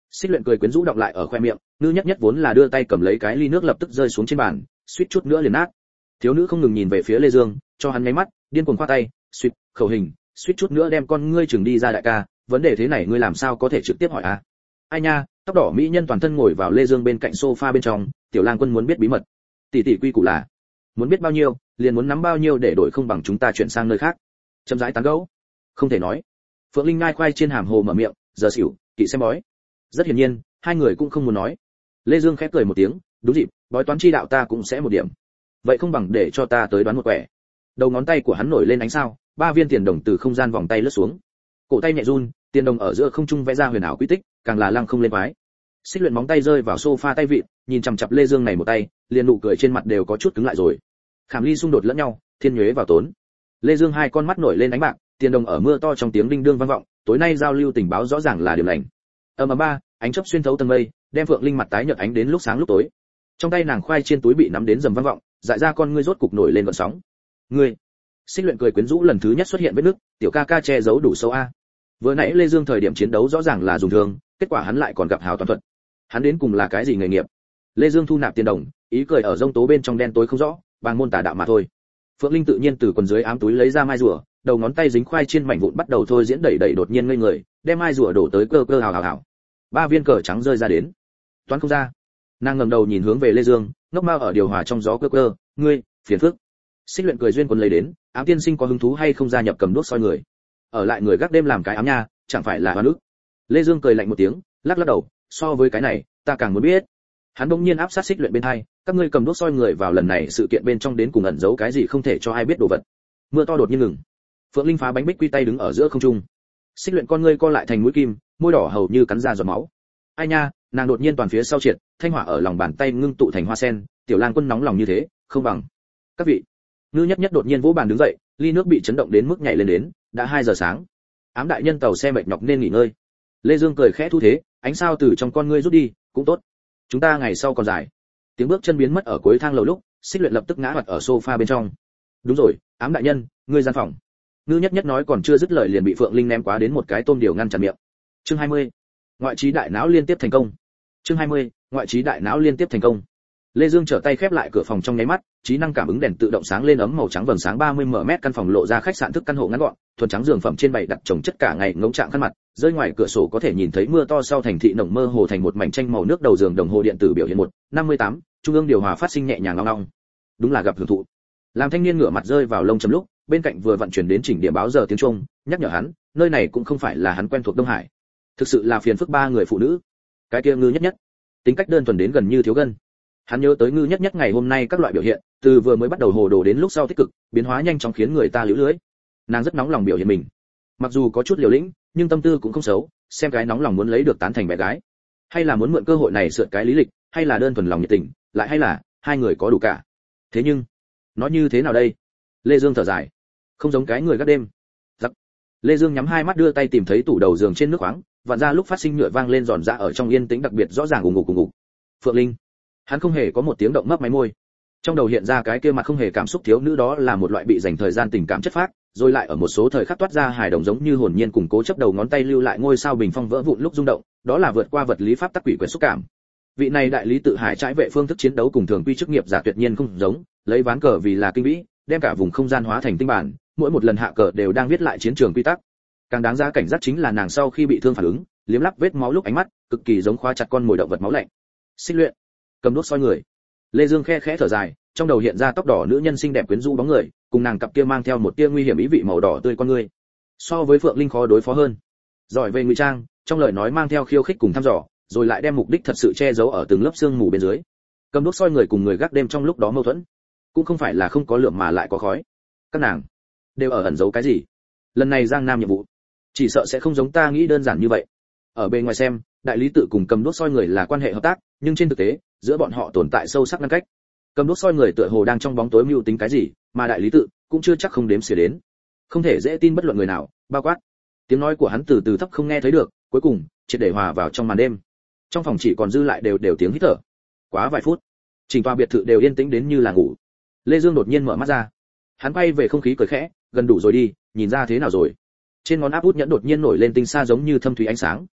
Xích Luyện cười quyến rũ đọng lại ở khoe miệng, Ngư Nhất Nhất vốn là đưa tay cầm lấy cái ly nước lập tức rơi xuống trên bàn, suýt chút nữa liền nát. Thiếu nữ không ngừng nhìn về phía Lê Dương, cho hắn nháy mắt, điên cuồng khoa tay, suýt, khẩu hình, suýt chút nữa đem con ngươi chừng đi ra đại ca, vấn đề thế này ngươi làm sao có thể trực tiếp hỏi à? Ai nha, tóc đỏ mỹ nhân toàn thân ngồi vào Lê Dương bên cạnh sofa bên trong, Tiểu Lang Quân muốn biết bí mật. Tỷ tỷ quy củ là, muốn biết bao nhiêu, liền muốn nắm bao nhiêu để đổi không bằng chúng ta chuyển sang nơi khác. Chậm rãi tán gẫu. Không thể nói. Phượng Linh ngai khoai trên hàm hồ mở miệng, giờ xỉu, kỵ xem bói. Rất hiển nhiên, hai người cũng không muốn nói. Lê Dương khẽ cười một tiếng, đúng dịp, bói toán chi đạo ta cũng sẽ một điểm. Vậy không bằng để cho ta tới đoán một quẻ. Đầu ngón tay của hắn nổi lên ánh sao, 3 viên tiền đồng từ không gian vòng tay lướt xuống. Cổ tay nhẹ run, tiền đồng ở giữa không trung vẽ ra huyền ảo quy tích, càng là lăng không lên quái. Xích Luyện móng tay rơi vào sofa tay vịn, nhìn chằm chằm Lê Dương này một tay, liền nụ cười trên mặt đều có chút cứng lại rồi. Khảm ly xung đột lẫn nhau, thiên nhuế vào tốn. Lê Dương hai con mắt nổi lên ánh bạc, tiền đồng ở mưa to trong tiếng đinh đương vang vọng, tối nay giao lưu tình báo rõ ràng là điểm lành. Ầm ba, ánh chớp xuyên thấu tầng mây, đem Phượng Linh mặt tái nhợt ánh đến lúc sáng lúc tối. Trong tay nàng khoai trên túi bị nắm đến rầm vang vọng, dại ra con ngươi rốt cục nổi lên gợn sóng. Ngươi, Xích Luyện cười quyến rũ lần thứ nhất xuất hiện vết nước, tiểu ca ca che giấu đủ sâu a. Vừa nãy Lê Dương thời điểm chiến đấu rõ ràng là dùng thương, kết quả hắn lại còn gặp hào toàn thuật. Hắn đến cùng là cái gì nghề nghiệp? Lê Dương thu nạp tiền đồng, ý cười ở rông tố bên trong đen tối không rõ, bằng môn tà đạo mà thôi. Phượng Linh tự nhiên từ quần dưới ám túi lấy ra mai rùa, đầu ngón tay dính khoai chiên mảnh vụn bắt đầu thôi diễn đẩy đẩy đột nhiên ngây người, đem mai rùa đổ tới cơ cơ hào hào hào. 3 viên cờ trắng rơi ra đến. Toán không ra. Nàng ngẩng đầu nhìn hướng về Lê Dương, ngốc mao ở điều hòa trong gió cơ cơ, ngươi, phiền phức. Xích Luyện cười duyên quần lấy đến, ám tiên sinh có hứng thú hay không gia nhập cầm đuốc soi người. Ở lại người gác đêm làm cái ám nha, chẳng phải là hoa nước. Lê Dương cười lạnh một tiếng, lắc lắc đầu, so với cái này, ta càng muốn biết. Hắn bỗng nhiên áp sát Xích Luyện bên hai, các ngươi cầm đuốc soi người vào lần này sự kiện bên trong đến cùng ẩn giấu cái gì không thể cho ai biết đồ vật. Mưa to đột nhiên ngừng. Phượng Linh phá bánh bích quy tay đứng ở giữa không trung. Xích Luyện con ngươi co lại thành mũi kim, môi đỏ hầu như cắn ra giọt máu. Ai nha, nàng đột nhiên toàn phía sau triệt, thanh hỏa ở lòng bàn tay ngưng tụ thành hoa sen, Tiểu Lang Quân nóng lòng như thế, không bằng. Các vị. Ngư Nhất Nhất đột nhiên vỗ bàn đứng dậy, ly nước bị chấn động đến mức nhảy lên đến, đã 2 giờ sáng. Ám đại nhân tàu xe mệt nhọc nên nghỉ ngơi. Lê Dương cười khẽ thu thế, ánh sao từ trong con ngươi rút đi, cũng tốt. Chúng ta ngày sau còn dài. Tiếng bước chân biến mất ở cuối thang lầu lúc, Xích Luyện lập tức ngã mặt ở sofa bên trong. Đúng rồi, Ám đại nhân, ngươi gian phòng. Ngư Nhất Nhất nói còn chưa dứt lời liền bị Phượng Linh ném quá đến một cái tôm điều ngăn chặn miệng. Chương 20. Ngoại trí đại não liên tiếp thành công. Chương 20. Ngoại trí đại não liên tiếp thành công. Lê Dương trở tay khép lại cửa phòng trong nháy mắt, trí năng cảm ứng đèn tự động sáng lên ấm màu trắng vầng sáng 30mm căn phòng lộ ra khách sạn thức căn hộ ngắn gọn, thuần trắng giường phẩm trên bày đặt chồng chất cả ngày ngỗng trạng khăn mặt, rơi ngoài cửa sổ có thể nhìn thấy mưa to sau thành thị nồng mơ hồ thành một mảnh tranh màu nước đầu giường đồng hồ điện tử biểu hiện 1:58, trung ương điều hòa phát sinh nhẹ nhàng long long. Đúng là gặp hưởng thụ. Làm thanh niên ngửa mặt rơi vào lông chấm lúc, bên cạnh vừa vận chuyển đến chỉnh điểm báo giờ tiếng chuông, nhắc nhở hắn, nơi này cũng không phải là hắn quen thuộc Đông Hải. Thực sự là phiền phức 3 người phụ nữ. Cái kia Ngư Nhất Nhất, tính cách đơn thuần đến gần như thiếu gân. Hắn nhớ tới Ngư Nhất Nhất ngày hôm nay các loại biểu hiện, từ vừa mới bắt đầu hồ đồ đến lúc sau tích cực, biến hóa nhanh chóng khiến người ta liễu lưới. Nàng rất nóng lòng biểu hiện mình, mặc dù có chút liều lĩnh, nhưng tâm tư cũng không xấu, xem cái nóng lòng muốn lấy được tán thành bé gái, hay là muốn mượn cơ hội này sượt cái lý lịch, hay là đơn thuần lòng nhiệt tình, lại hay là hai người có đủ cả. Thế nhưng, nói như thế nào đây? Lê Dương thở dài, không giống cái người gác đêm. Giặc. Lê Dương nhắm hai mắt đưa tay tìm thấy tủ đầu giường trên nước khoáng, vặn ra lúc phát sinh nhựa vang lên giòn giã ở trong yên tĩnh đặc biệt rõ ràng ù ngục. Phượng Linh. Hắn không hề có một tiếng động mấp máy môi. Trong đầu hiện ra cái kia mặt không hề cảm xúc thiếu nữ đó là một loại bị dành thời gian tình cảm chất phác, rồi lại ở một số thời khắc toát ra hài đồng giống như hồn nhiên cùng cố chấp đầu ngón tay lưu lại ngôi sao bình phong vỡ vụn lúc rung động, đó là vượt qua vật lý pháp tắc quỷ quyệt xúc cảm. Vị này đại lý tự hải trái vệ phương thức chiến đấu cùng thường quy chức nghiệp giả tuyệt nhiên không giống, lấy ván cờ vì là kinh vĩ, đem cả vùng không gian hóa thành tinh bản, mỗi một lần hạ cờ đều đang viết lại chiến trường quy tắc. Càng đáng giá cảnh giác chính là nàng sau khi bị thương phản ứng, liếm lắp vết máu lúc ánh mắt, cực kỳ giống khóa chặt con mồi động vật máu lạnh. Xích Luyện, cầm đuốc soi người. Lê Dương khẽ khẽ thở dài, trong đầu hiện ra tóc đỏ nữ nhân xinh đẹp quyến rũ bóng người, cùng nàng cặp kia mang theo một tia nguy hiểm ý vị màu đỏ tươi con người. So với Phượng Linh khó đối phó hơn. Giỏi về ngụy trang, trong lời nói mang theo khiêu khích cùng thăm dò, rồi lại đem mục đích thật sự che giấu ở từng lớp xương mù bên dưới. Cầm đuốc soi người cùng người gác đêm trong lúc đó mâu thuẫn, cũng không phải là không có lượm mà lại có khói. Các nàng đều ở ẩn giấu cái gì? Lần này Giang Nam nhiệm vụ, chỉ sợ sẽ không giống ta nghĩ đơn giản như vậy. Ở bên ngoài xem, đại lý tự cùng cầm đuốc soi người là quan hệ hợp tác, nhưng trên thực tế, giữa bọn họ tồn tại sâu sắc ngăn cách. Cầm đuốc soi người tựa hồ đang trong bóng tối mưu tính cái gì, mà đại lý tự cũng chưa chắc không đếm xỉa đến. Không thể dễ tin bất luận người nào, bao quát. Tiếng nói của hắn từ từ thấp không nghe thấy được, cuối cùng triệt để hòa vào trong màn đêm. Trong phòng chỉ còn dư lại đều tiếng hít thở. Quá vài phút, chỉnh tòa biệt thự đều yên tĩnh đến như là ngủ. Lê Dương đột nhiên mở mắt ra. Hắn quay về không khí cười khẽ, gần đủ rồi đi, nhìn ra thế nào rồi? Trên ngón áp út nhẫn đột nhiên nổi lên tinh sa giống như thâm thúy ánh sáng,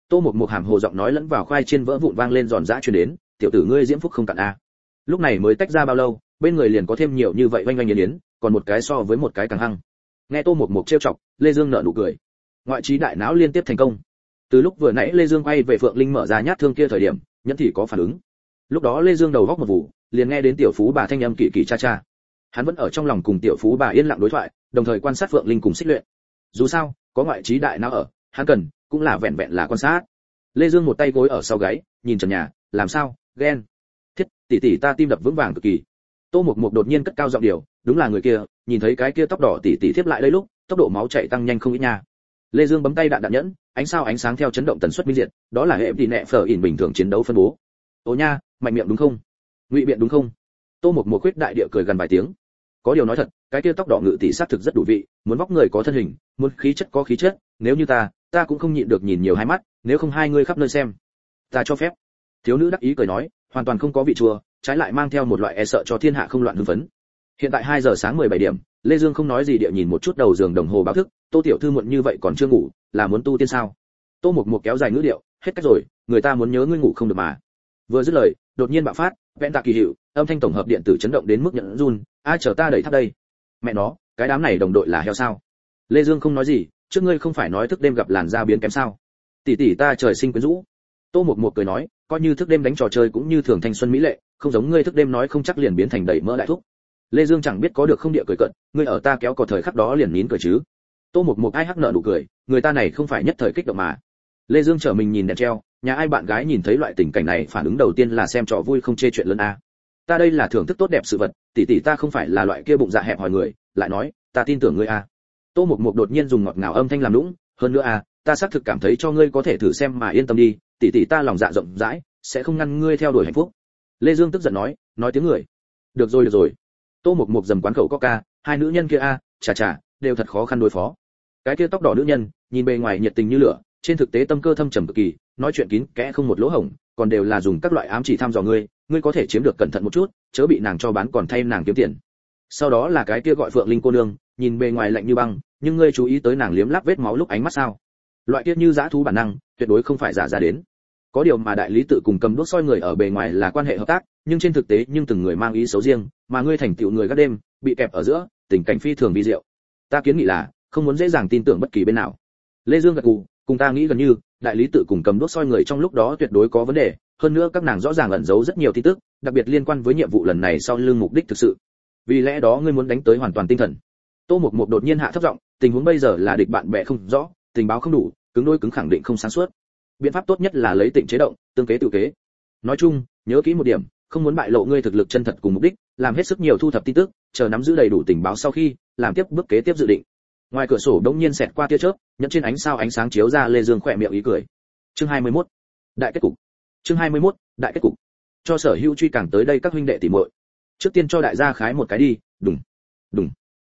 Tô Mục Mục hàm hồ giọng nói lẫn vào khoai chiên vỡ vụn vang lên giòn giã truyền đến, tiểu tử ngươi diễm phúc không cạn a. Lúc này mới tách ra bao lâu, bên người liền có thêm nhiều như vậy oanh oanh yến yến, còn một cái so với một cái càng hăng. Nghe Tô Mục Mục trêu chọc, Lê Dương nở nụ cười. Ngoại trí đại não liên tiếp thành công. Từ lúc vừa nãy Lê Dương quay về Phượng Linh mở ra nhát thương kia thời điểm, Nhẫn Thị có phản ứng. Lúc đó Lê Dương đầu góc một vụ, liền nghe đến tiểu phú bà thanh âm kỳ kỳ cha cha. Hắn vẫn ở trong lòng cùng tiểu phú bà yên lặng đối thoại, đồng thời quan sát Phượng Linh cùng xích luyện. Dù sao, có ngoại trí đại não ở, hắn cần cũng là vẹn vẹn là quan sát. Lê Dương một tay gối ở sau gáy, nhìn trần nhà, làm sao, ghen. Thiết, tỷ tỷ ta tim đập vững vàng cực kỳ. Tô Mục Mục đột nhiên cất cao giọng điều, đúng là người kia, nhìn thấy cái kia tóc đỏ tỷ tỷ tiếp lại đây lúc, tốc độ máu chạy tăng nhanh không ít nha. Lê Dương bấm tay đạn đạn nhẫn, ánh sáng theo chấn động tần suất minh diệt, đó là hệ tỷ nệ phở ỉn bình thường chiến đấu phân bố. Ô nha, mạnh miệng đúng không? Ngụy biện đúng không? Tô Mục Mục quyết đại địa cười gần vài tiếng. Có điều nói thật, cái kia tóc đỏ ngự tỷ sát thực rất đủ vị, muốn vóc người có thân hình, muốn khí chất có khí chất, nếu như ta cũng không nhịn được nhìn nhiều hai mắt, nếu không hai người khắp nơi xem. Ta cho phép. Thiếu nữ đắc ý cười nói, hoàn toàn không có vị chua, trái lại mang theo một loại e sợ cho thiên hạ không loạn hưng phấn. Hiện tại 2 giờ sáng 17 điểm, Lê Dương không nói gì địa nhìn một chút đầu giường đồng hồ báo thức, Tô tiểu thư muộn như vậy còn chưa ngủ, là muốn tu tiên sao? Tô Mục Mục kéo dài ngữ điệu, hết cách rồi, người ta muốn nhớ ngươi ngủ không được mà. Vừa dứt lời, đột nhiên bạo phát, vẹn tạ kỳ hiệu, âm thanh tổng hợp điện tử chấn động đến mức nhận run, ai chờ ta đẩy tháp đây? Mẹ nó, cái đám này đồng đội là heo sao? Lê Dương không nói gì, trước ngươi không phải nói thức đêm gặp làn da biến kém sao? Tỷ tỷ ta trời sinh quyến rũ. Tô Mục Mục cười nói, coi như thức đêm đánh trò chơi cũng như thường thanh xuân mỹ lệ, không giống ngươi thức đêm nói không chắc liền biến thành đầy mỡ đại thúc. Lê Dương chẳng biết có được không địa cười cận, ngươi ở ta kéo cò thời khắc đó liền nín cười chứ. Tô Mục Mục ai hắc nợ nụ cười, người ta này không phải nhất thời kích động mà. Lê Dương trở mình nhìn đèn treo, nhà ai bạn gái nhìn thấy loại tình cảnh này phản ứng đầu tiên là xem trò vui không chê chuyện lớn a. Ta đây là thưởng thức tốt đẹp sự vật, tỷ tỷ ta không phải là loại kia bụng dạ hẹp hòi người, lại nói, ta tin tưởng ngươi a. Tô Mục Mục đột nhiên dùng ngọt ngào âm thanh làm nũng, hơn nữa a, ta xác thực cảm thấy cho ngươi có thể thử xem mà yên tâm đi, tỷ tỷ ta lòng dạ rộng rãi, sẽ không ngăn ngươi theo đuổi hạnh phúc. Lê Dương tức giận nói tiếng người. Được rồi. Tô Mục Mục dầm quán khẩu coca, hai nữ nhân kia a, chà, đều thật khó khăn đối phó. Cái kia tóc đỏ nữ nhân, nhìn bề ngoài nhiệt tình như lửa, trên thực tế tâm cơ thâm trầm cực kỳ, nói chuyện kín kẽ không một lỗ hổng, còn đều là dùng các loại ám chỉ thăm dò ngươi có thể chiếm được cẩn thận một chút, chớ bị nàng cho bán còn thay nàng kiếm tiền. Sau đó là cái kia gọi Phượng Linh cô nương, nhìn bề ngoài lạnh như băng, nhưng ngươi chú ý tới nàng liếm láp vết máu lúc ánh mắt sao? Loại kia như dã thú bản năng, tuyệt đối không phải giả ra đến. Có điều mà đại lý tự cùng cầm đuốc soi người ở bề ngoài là quan hệ hợp tác, nhưng trên thực tế từng người mang ý xấu riêng, mà ngươi thành tựu người gác đêm, bị kẹp ở giữa, tình cảnh phi thường vi diệu. Ta kiến nghị là, không muốn dễ dàng tin tưởng bất kỳ bên nào. Lê Dương gật gù, cùng ta nghĩ gần như, đại lý tự cùng cầm đuốc soi người trong lúc đó tuyệt đối có vấn đề, hơn nữa các nàng rõ ràng ẩn giấu rất nhiều tin tức, đặc biệt liên quan với nhiệm vụ lần này sau lưng mục đích thực sự. Vì lẽ đó ngươi muốn đánh tới hoàn toàn tinh thần. Tô Mục Mục đột nhiên hạ thấp giọng, tình huống bây giờ là địch bạn bè không rõ, tình báo không đủ, cứng đôi cứng khẳng định không sáng suốt. Biện pháp tốt nhất là lấy tịnh chế động, tương kế tự kế. Nói chung, nhớ kỹ một điểm, không muốn bại lộ ngươi thực lực chân thật cùng mục đích, làm hết sức nhiều thu thập tin tức, chờ nắm giữ đầy đủ tình báo sau khi, làm tiếp bước kế tiếp dự định. Ngoài cửa sổ đống nhiên xẹt qua tia chớp, nhẫn trên ánh sao ánh sáng chiếu ra Lê Dương khỏe miệng ý cười. Chương 21. Đại kết cục. Chương 21. Đại kết cục. Cho sở hữu truy càng tới đây các huynh đệ tỉ muội. Trước tiên cho đại gia khái một cái đi, đùng.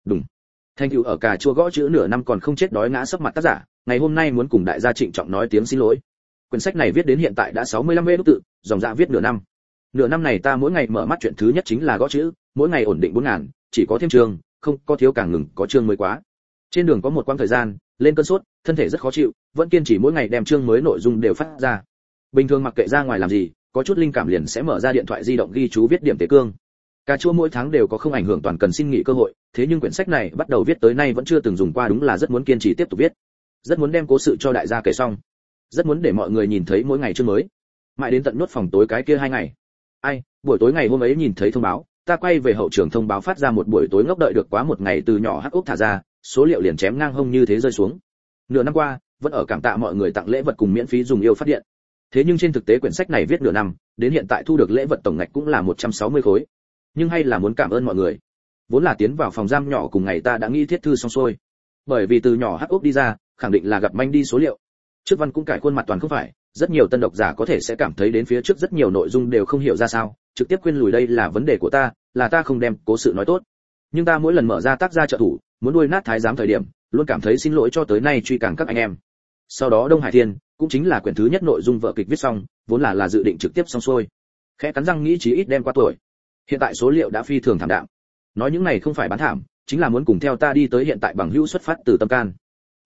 Thanh Cửu ở cà chua gõ chữ nửa năm còn không chết đói ngã sấp mặt tác giả, ngày hôm nay muốn cùng đại gia trịnh trọng nói tiếng xin lỗi. Quyển sách này viết đến hiện tại đã 65 vê đút tự, dòng dạ viết nửa năm. Nửa năm này ta mỗi ngày mở mắt chuyện thứ nhất chính là gõ chữ, mỗi ngày ổn định 4000, chỉ có thêm chương, không có thiếu càng ngừng, có chương mới quá. Trên đường có một quãng thời gian, lên cơn sốt, thân thể rất khó chịu, vẫn kiên trì mỗi ngày đem chương mới nội dung đều phát ra. Bình thường mặc kệ ra ngoài làm gì, có chút linh cảm liền sẽ mở ra điện thoại di động ghi chú viết điểm tế cương. Cà chua mỗi tháng đều có không ảnh hưởng toàn cần xin nghỉ cơ hội, thế nhưng quyển sách này bắt đầu viết tới nay vẫn chưa từng dùng qua, đúng là rất muốn kiên trì tiếp tục viết. Rất muốn đem cố sự cho đại gia kể xong. Rất muốn để mọi người nhìn thấy mỗi ngày chương mới. Mãi đến tận nhốt phòng tối cái kia 2 ngày. Buổi tối ngày hôm ấy nhìn thấy thông báo, ta quay về hậu trường thông báo phát ra một buổi tối ngốc đợi được quá một ngày từ nhỏ hắc ốc thả ra, số liệu liền chém ngang hông như thế rơi xuống. Nửa năm qua, vẫn ở cảm tạ mọi người tặng lễ vật cùng miễn phí dùng yêu phát điện. Thế nhưng trên thực tế quyển sách này viết nửa năm, đến hiện tại thu được lễ vật tổng ngạch cũng là 160 khối. Nhưng hay là muốn cảm ơn mọi người. Vốn là tiến vào phòng giam nhỏ cùng ngày ta đã nghĩ thiết thư xong xuôi. Bởi vì từ nhỏ hắc ốc đi ra, khẳng định là gặp manh đi số liệu. Trước văn cũng cải khuôn mặt toàn không phải, rất nhiều tân độc giả có thể sẽ cảm thấy đến phía trước rất nhiều nội dung đều không hiểu ra sao, trực tiếp khuyên lùi đây là vấn đề của ta, là ta không đem cố sự nói tốt. Nhưng ta mỗi lần mở ra tác gia trợ thủ, muốn nuôi nát thái giám thời điểm, luôn cảm thấy xin lỗi cho tới nay truy càng các anh em. Sau đó Đông Hải Thiên, cũng chính là quyển thứ nhất nội dung vở kịch viết xong, vốn là dự định trực tiếp xong xuôi. Khẽ cắn răng nghĩ chí ít đem qua tuổi. Hiện tại số liệu đã phi thường thảm đạm. Nói những này không phải bán thảm, chính là muốn cùng theo ta đi tới hiện tại bằng hữu xuất phát từ tâm can.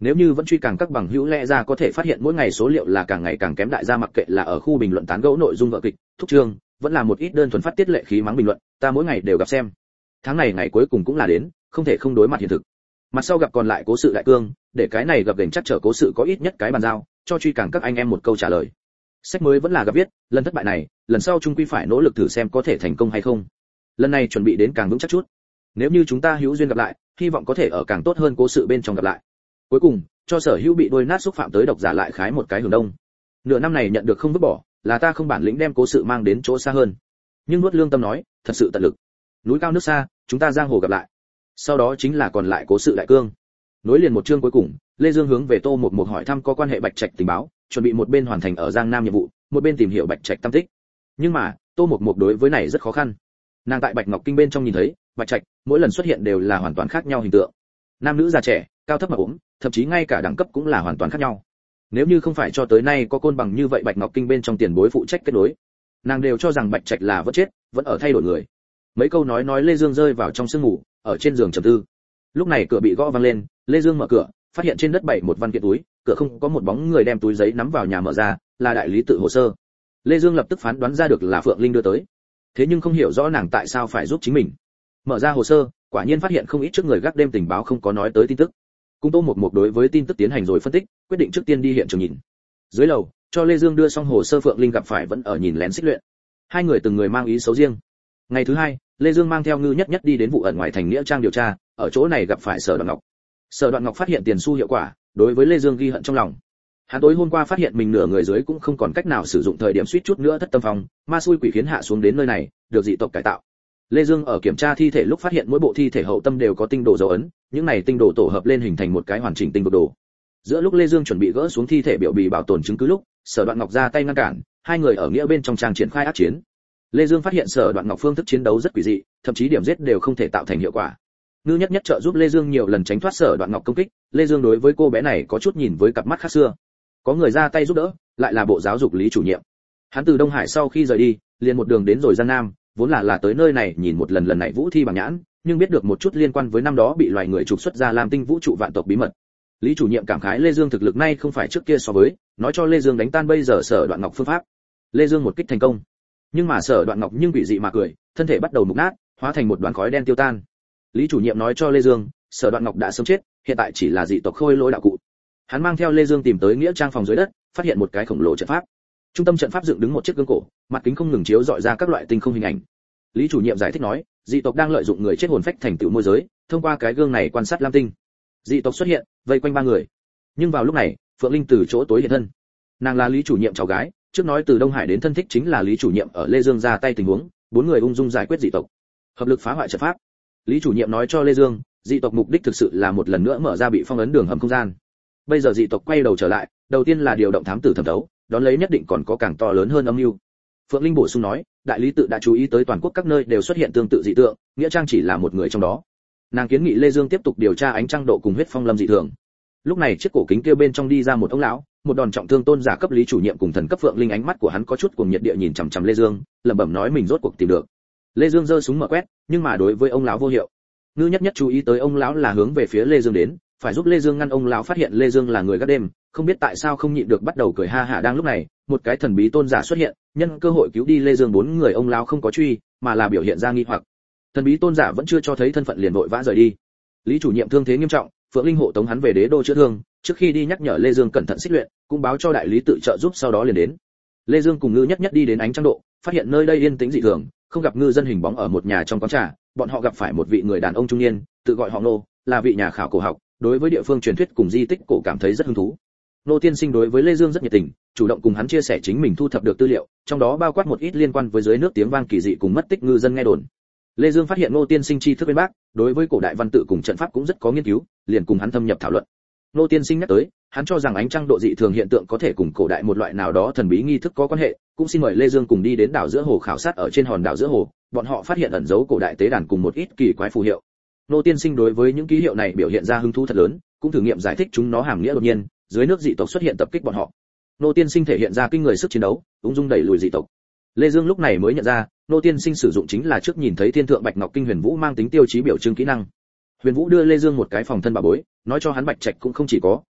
Nếu như vẫn truy càng các bằng hữu lẽ ra có thể phát hiện mỗi ngày số liệu là càng ngày càng kém, đại gia mặc kệ là ở khu bình luận tán gẫu nội dung vở kịch, thúc chương, vẫn là một ít đơn thuần phát tiết lệ khí mắng bình luận, ta mỗi ngày đều gặp xem. Tháng này ngày cuối cùng cũng là đến, không thể không đối mặt hiện thực. Mặt sau gặp còn lại cố sự đại cương, để cái này gặp gềnh chắc trở cố sự có ít nhất cái bàn giao, cho truy càng các anh em một câu trả lời. Sách mới vẫn là gặp viết, lần thất bại này, lần sau chung quy phải nỗ lực thử xem có thể thành công hay không. Lần này chuẩn bị đến càng vững chắc chút. Nếu như chúng ta hữu duyên gặp lại, hy vọng có thể ở càng tốt hơn cố sự bên trong gặp lại. Cuối cùng, cho sở hữu bị đôi nát xúc phạm tới độc giả lại khái một cái hưởng đông. Nửa năm này nhận được không vứt bỏ, là ta không bản lĩnh đem cố sự mang đến chỗ xa hơn. Nhưng nuốt lương tâm nói, thật sự tận lực. Núi cao nước xa, chúng ta giang hồ gặp lại. Sau đó chính là còn lại cố sự đại cương. Nối liền một chương cuối cùng, Lê Dương hướng về Tô Mộc hỏi thăm có quan hệ Bạch Trạch tình báo, chuẩn bị một bên hoàn thành ở Giang Nam nhiệm vụ, một bên tìm hiểu Bạch Trạch tâm tích. Nhưng mà, Tô Mộc đối với này rất khó khăn. Nàng tại Bạch Ngọc Kinh bên trong nhìn thấy, Bạch Trạch mỗi lần xuất hiện đều là hoàn toàn khác nhau hình tượng. Nam nữ già trẻ, cao thấp mập ốm, thậm chí ngay cả đẳng cấp cũng là hoàn toàn khác nhau. Nếu như không phải cho tới nay có côn bằng như vậy Bạch Ngọc Kinh bên trong tiền bối phụ trách kết nối, nàng đều cho rằng Bạch Trạch là vẫn chết, vẫn ở thay đổi người. Mấy câu nói Lê Dương rơi vào trong sương ngủ, ở trên giường trầm tư. Lúc này cửa bị gõ vang lên, Lê Dương mở cửa, phát hiện trên đất bày một văn kiện túi, cửa không có một bóng người đem túi giấy nắm vào nhà mở ra, là đại lý tự hồ sơ. Lê Dương lập tức phán đoán ra được là Phượng Linh đưa tới. Thế nhưng không hiểu rõ nàng tại sao phải giúp chính mình. Mở ra hồ sơ, quả nhiên phát hiện không ít trước người gác đêm tình báo không có nói tới tin tức. Cung Tô Mộc đối với tin tức tiến hành rồi phân tích, quyết định trước tiên đi hiện trường nhìn. Dưới lầu, cho Lê Dương đưa xong hồ sơ, Phượng Linh gặp phải vẫn ở nhìn lén xích luyện. Hai người từng người mang ý xấu riêng. Ngày thứ hai, Lê Dương mang theo Ngư Nhất Nhất đi đến vụ ẩn ngoài thành nghĩa trang điều tra, ở chỗ này gặp phải Sở Đoạn Ngọc. Sở Đoạn Ngọc phát hiện tiền xu hiệu quả, đối với Lê Dương ghi hận trong lòng. Hắn tối hôm qua phát hiện mình nửa người dưới cũng không còn cách nào sử dụng, thời điểm suýt chút nữa thất tâm phòng, ma xui quỷ khiến hạ xuống đến nơi này, được dị tộc cải tạo. Lê Dương ở kiểm tra thi thể lúc phát hiện mỗi bộ thi thể hậu tâm đều có tinh đồ dấu ấn, những này tinh đồ tổ hợp lên hình thành một cái hoàn chỉnh tinh vực đồ. Giữa lúc Lê Dương chuẩn bị gỡ xuống thi thể biểu bì bảo tồn chứng cứ lúc, Sở Đoạn Ngọc ra tay ngăn cản, hai người ở nghĩa bên trong trang triển khai ác chiến. Lê Dương phát hiện Sở Đoạn Ngọc phương thức chiến đấu rất quỷ dị, thậm chí điểm giết đều không thể tạo thành hiệu quả. Ngư Nhất Nhất trợ giúp Lê Dương nhiều lần tránh thoát Sở Đoạn Ngọc công kích, Lê Dương đối với cô bé này có chút nhìn với cặp mắt khác xưa. Có người ra tay giúp đỡ, lại là Bộ Giáo dục Lý chủ nhiệm. Hắn từ Đông Hải sau khi rời đi, liền một đường đến rồi Giang Nam, vốn là tới nơi này nhìn một lần này Vũ thi bằng nhãn, nhưng biết được một chút liên quan với năm đó bị loài người trục xuất ra Lam Tinh vũ trụ vạn tộc bí mật. Lý chủ nhiệm cảm khái Lê Dương thực lực nay không phải trước kia so với, nói cho Lê Dương đánh tan bây giờ Sở Đoạn Ngọc phương pháp. Lê Dương một kích thành công. Nhưng mà Sở Đoạn Ngọc nhưng quỷ dị mà cười, thân thể bắt đầu mục nát, hóa thành một đoàn khói đen tiêu tan. Lý chủ nhiệm nói cho Lê Dương, Sở Đoạn Ngọc đã sớm chết, hiện tại chỉ là dị tộc khôi lỗi đạo cụ. Hắn mang theo Lê Dương tìm tới nghĩa trang phòng dưới đất, phát hiện một cái khổng lồ trận pháp. Trung tâm trận pháp dựng đứng một chiếc gương cổ, mặt kính không ngừng chiếu dọi ra các loại tinh không hình ảnh. Lý chủ nhiệm giải thích nói, dị tộc đang lợi dụng người chết hồn phách thành tựu môi giới, thông qua cái gương này quan sát Lam Tinh. Dị tộc xuất hiện, vây quanh ba người. Nhưng vào lúc này, Phượng Linh từ chỗ tối hiện thân. Nàng là Lý chủ nhiệm cháu gái, trước nói từ Đông Hải đến thân thích chính là Lý chủ nhiệm ở Lê Dương ra tay tình huống, bốn người ung dung giải quyết dị tộc, hợp lực phá hoại trận pháp. Lý chủ nhiệm nói cho Lê Dương, dị tộc mục đích thực sự là một lần nữa mở ra bị phong ấn đường hầm không gian. Bây giờ dị tộc quay đầu trở lại, đầu tiên là điều động thám tử thẩm thấu, đón lấy nhất định còn có càng to lớn hơn âm mưu. Phượng Linh bổ sung nói, đại lý tự đã chú ý tới toàn quốc các nơi đều xuất hiện tương tự dị tượng, nghĩa trang chỉ là một người trong đó. Nàng kiến nghị Lê Dương tiếp tục điều tra ánh trăng độ cùng huyết phong lâm dị thường. Lúc này chiếc cổ kính kia bên trong đi ra một ông lão, một đòn trọng thương tôn giả cấp Lý chủ nhiệm cùng thần cấp Phượng Linh, ánh mắt của hắn có chút cuồng nhiệt địa nhìn chằm chằm Lê Dương, lẩm bẩm nói mình rốt cuộc tìm được. Lê Dương giơ súng mở quét, nhưng mà đối với ông lão vô hiệu. Ngư Nhất Nhất chú ý tới ông lão là hướng về phía Lê Dương đến, phải giúp Lê Dương ngăn ông lão, phát hiện Lê Dương là người gác đêm, không biết tại sao không nhịn được bắt đầu cười ha hả. Đang lúc này, một cái thần bí tôn giả xuất hiện, nhân cơ hội cứu đi Lê Dương. Bốn người ông lão không có truy, mà là biểu hiện ra nghi hoặc. Thần bí tôn giả vẫn chưa cho thấy thân phận liền vội vã rời đi. Lý chủ nhiệm thương thế nghiêm trọng, Phượng Linh hộ tống hắn về đế đô chữa thương, trước khi đi nhắc nhở Lê Dương cẩn thận xích luyện, cũng báo cho đại lý tự trợ giúp, sau đó liền đến. Lê Dương cùng Ngư Nhất Nhất đi đến ánh trăng độ, phát hiện nơi đây yên tĩnh dị thường, không gặp ngư dân hình bóng ở một nhà trong quán trà. Bọn họ gặp phải một vị người đàn ông trung niên, tự gọi họ Nô, là vị nhà khảo cổ học, đối với địa phương truyền thuyết cùng di tích cổ cảm thấy rất hứng thú. Nô tiên sinh đối với Lê Dương rất nhiệt tình, chủ động cùng hắn chia sẻ chính mình thu thập được tư liệu, trong đó bao quát một ít liên quan với dưới nước tiếng vang kỳ dị cùng mất tích ngư dân nghe đồn. Lê Dương phát hiện Nô tiên sinh tri thức bên bác, đối với cổ đại văn tự cùng trận pháp cũng rất có nghiên cứu, liền cùng hắn thâm nhập thảo luận. Nô tiên sinh nhắc tới, hắn cho rằng ánh trăng độ dị thường hiện tượng có thể cùng cổ đại một loại nào đó thần bí nghi thức có quan hệ, cũng xin mời Lê Dương cùng đi đến đảo giữa hồ khảo sát. Ở trên hòn đảo giữa hồ, bọn họ phát hiện ẩn dấu cổ đại tế đàn cùng một ít kỳ quái phù hiệu. Nô tiên sinh đối với những ký hiệu này biểu hiện ra hứng thú thật lớn, cũng thử nghiệm giải thích chúng nó hàm nghĩa đột nhiên, dưới nước dị tộc xuất hiện tập kích bọn họ. Nô tiên sinh thể hiện ra kinh người sức chiến đấu, ung dung đẩy lùi dị tộc. Lê Dương lúc này mới nhận ra, Nô tiên sinh sử dụng chính là trước nhìn thấy thiên thượng Bạch Ngọc Kinh Huyền Vũ mang tính tiêu chí biểu trưng kỹ năng. Huyền Vũ đưa Lê Dương một cái phòng thân bà bối, nói cho hắn Bạch Trạch cũng không chỉ có,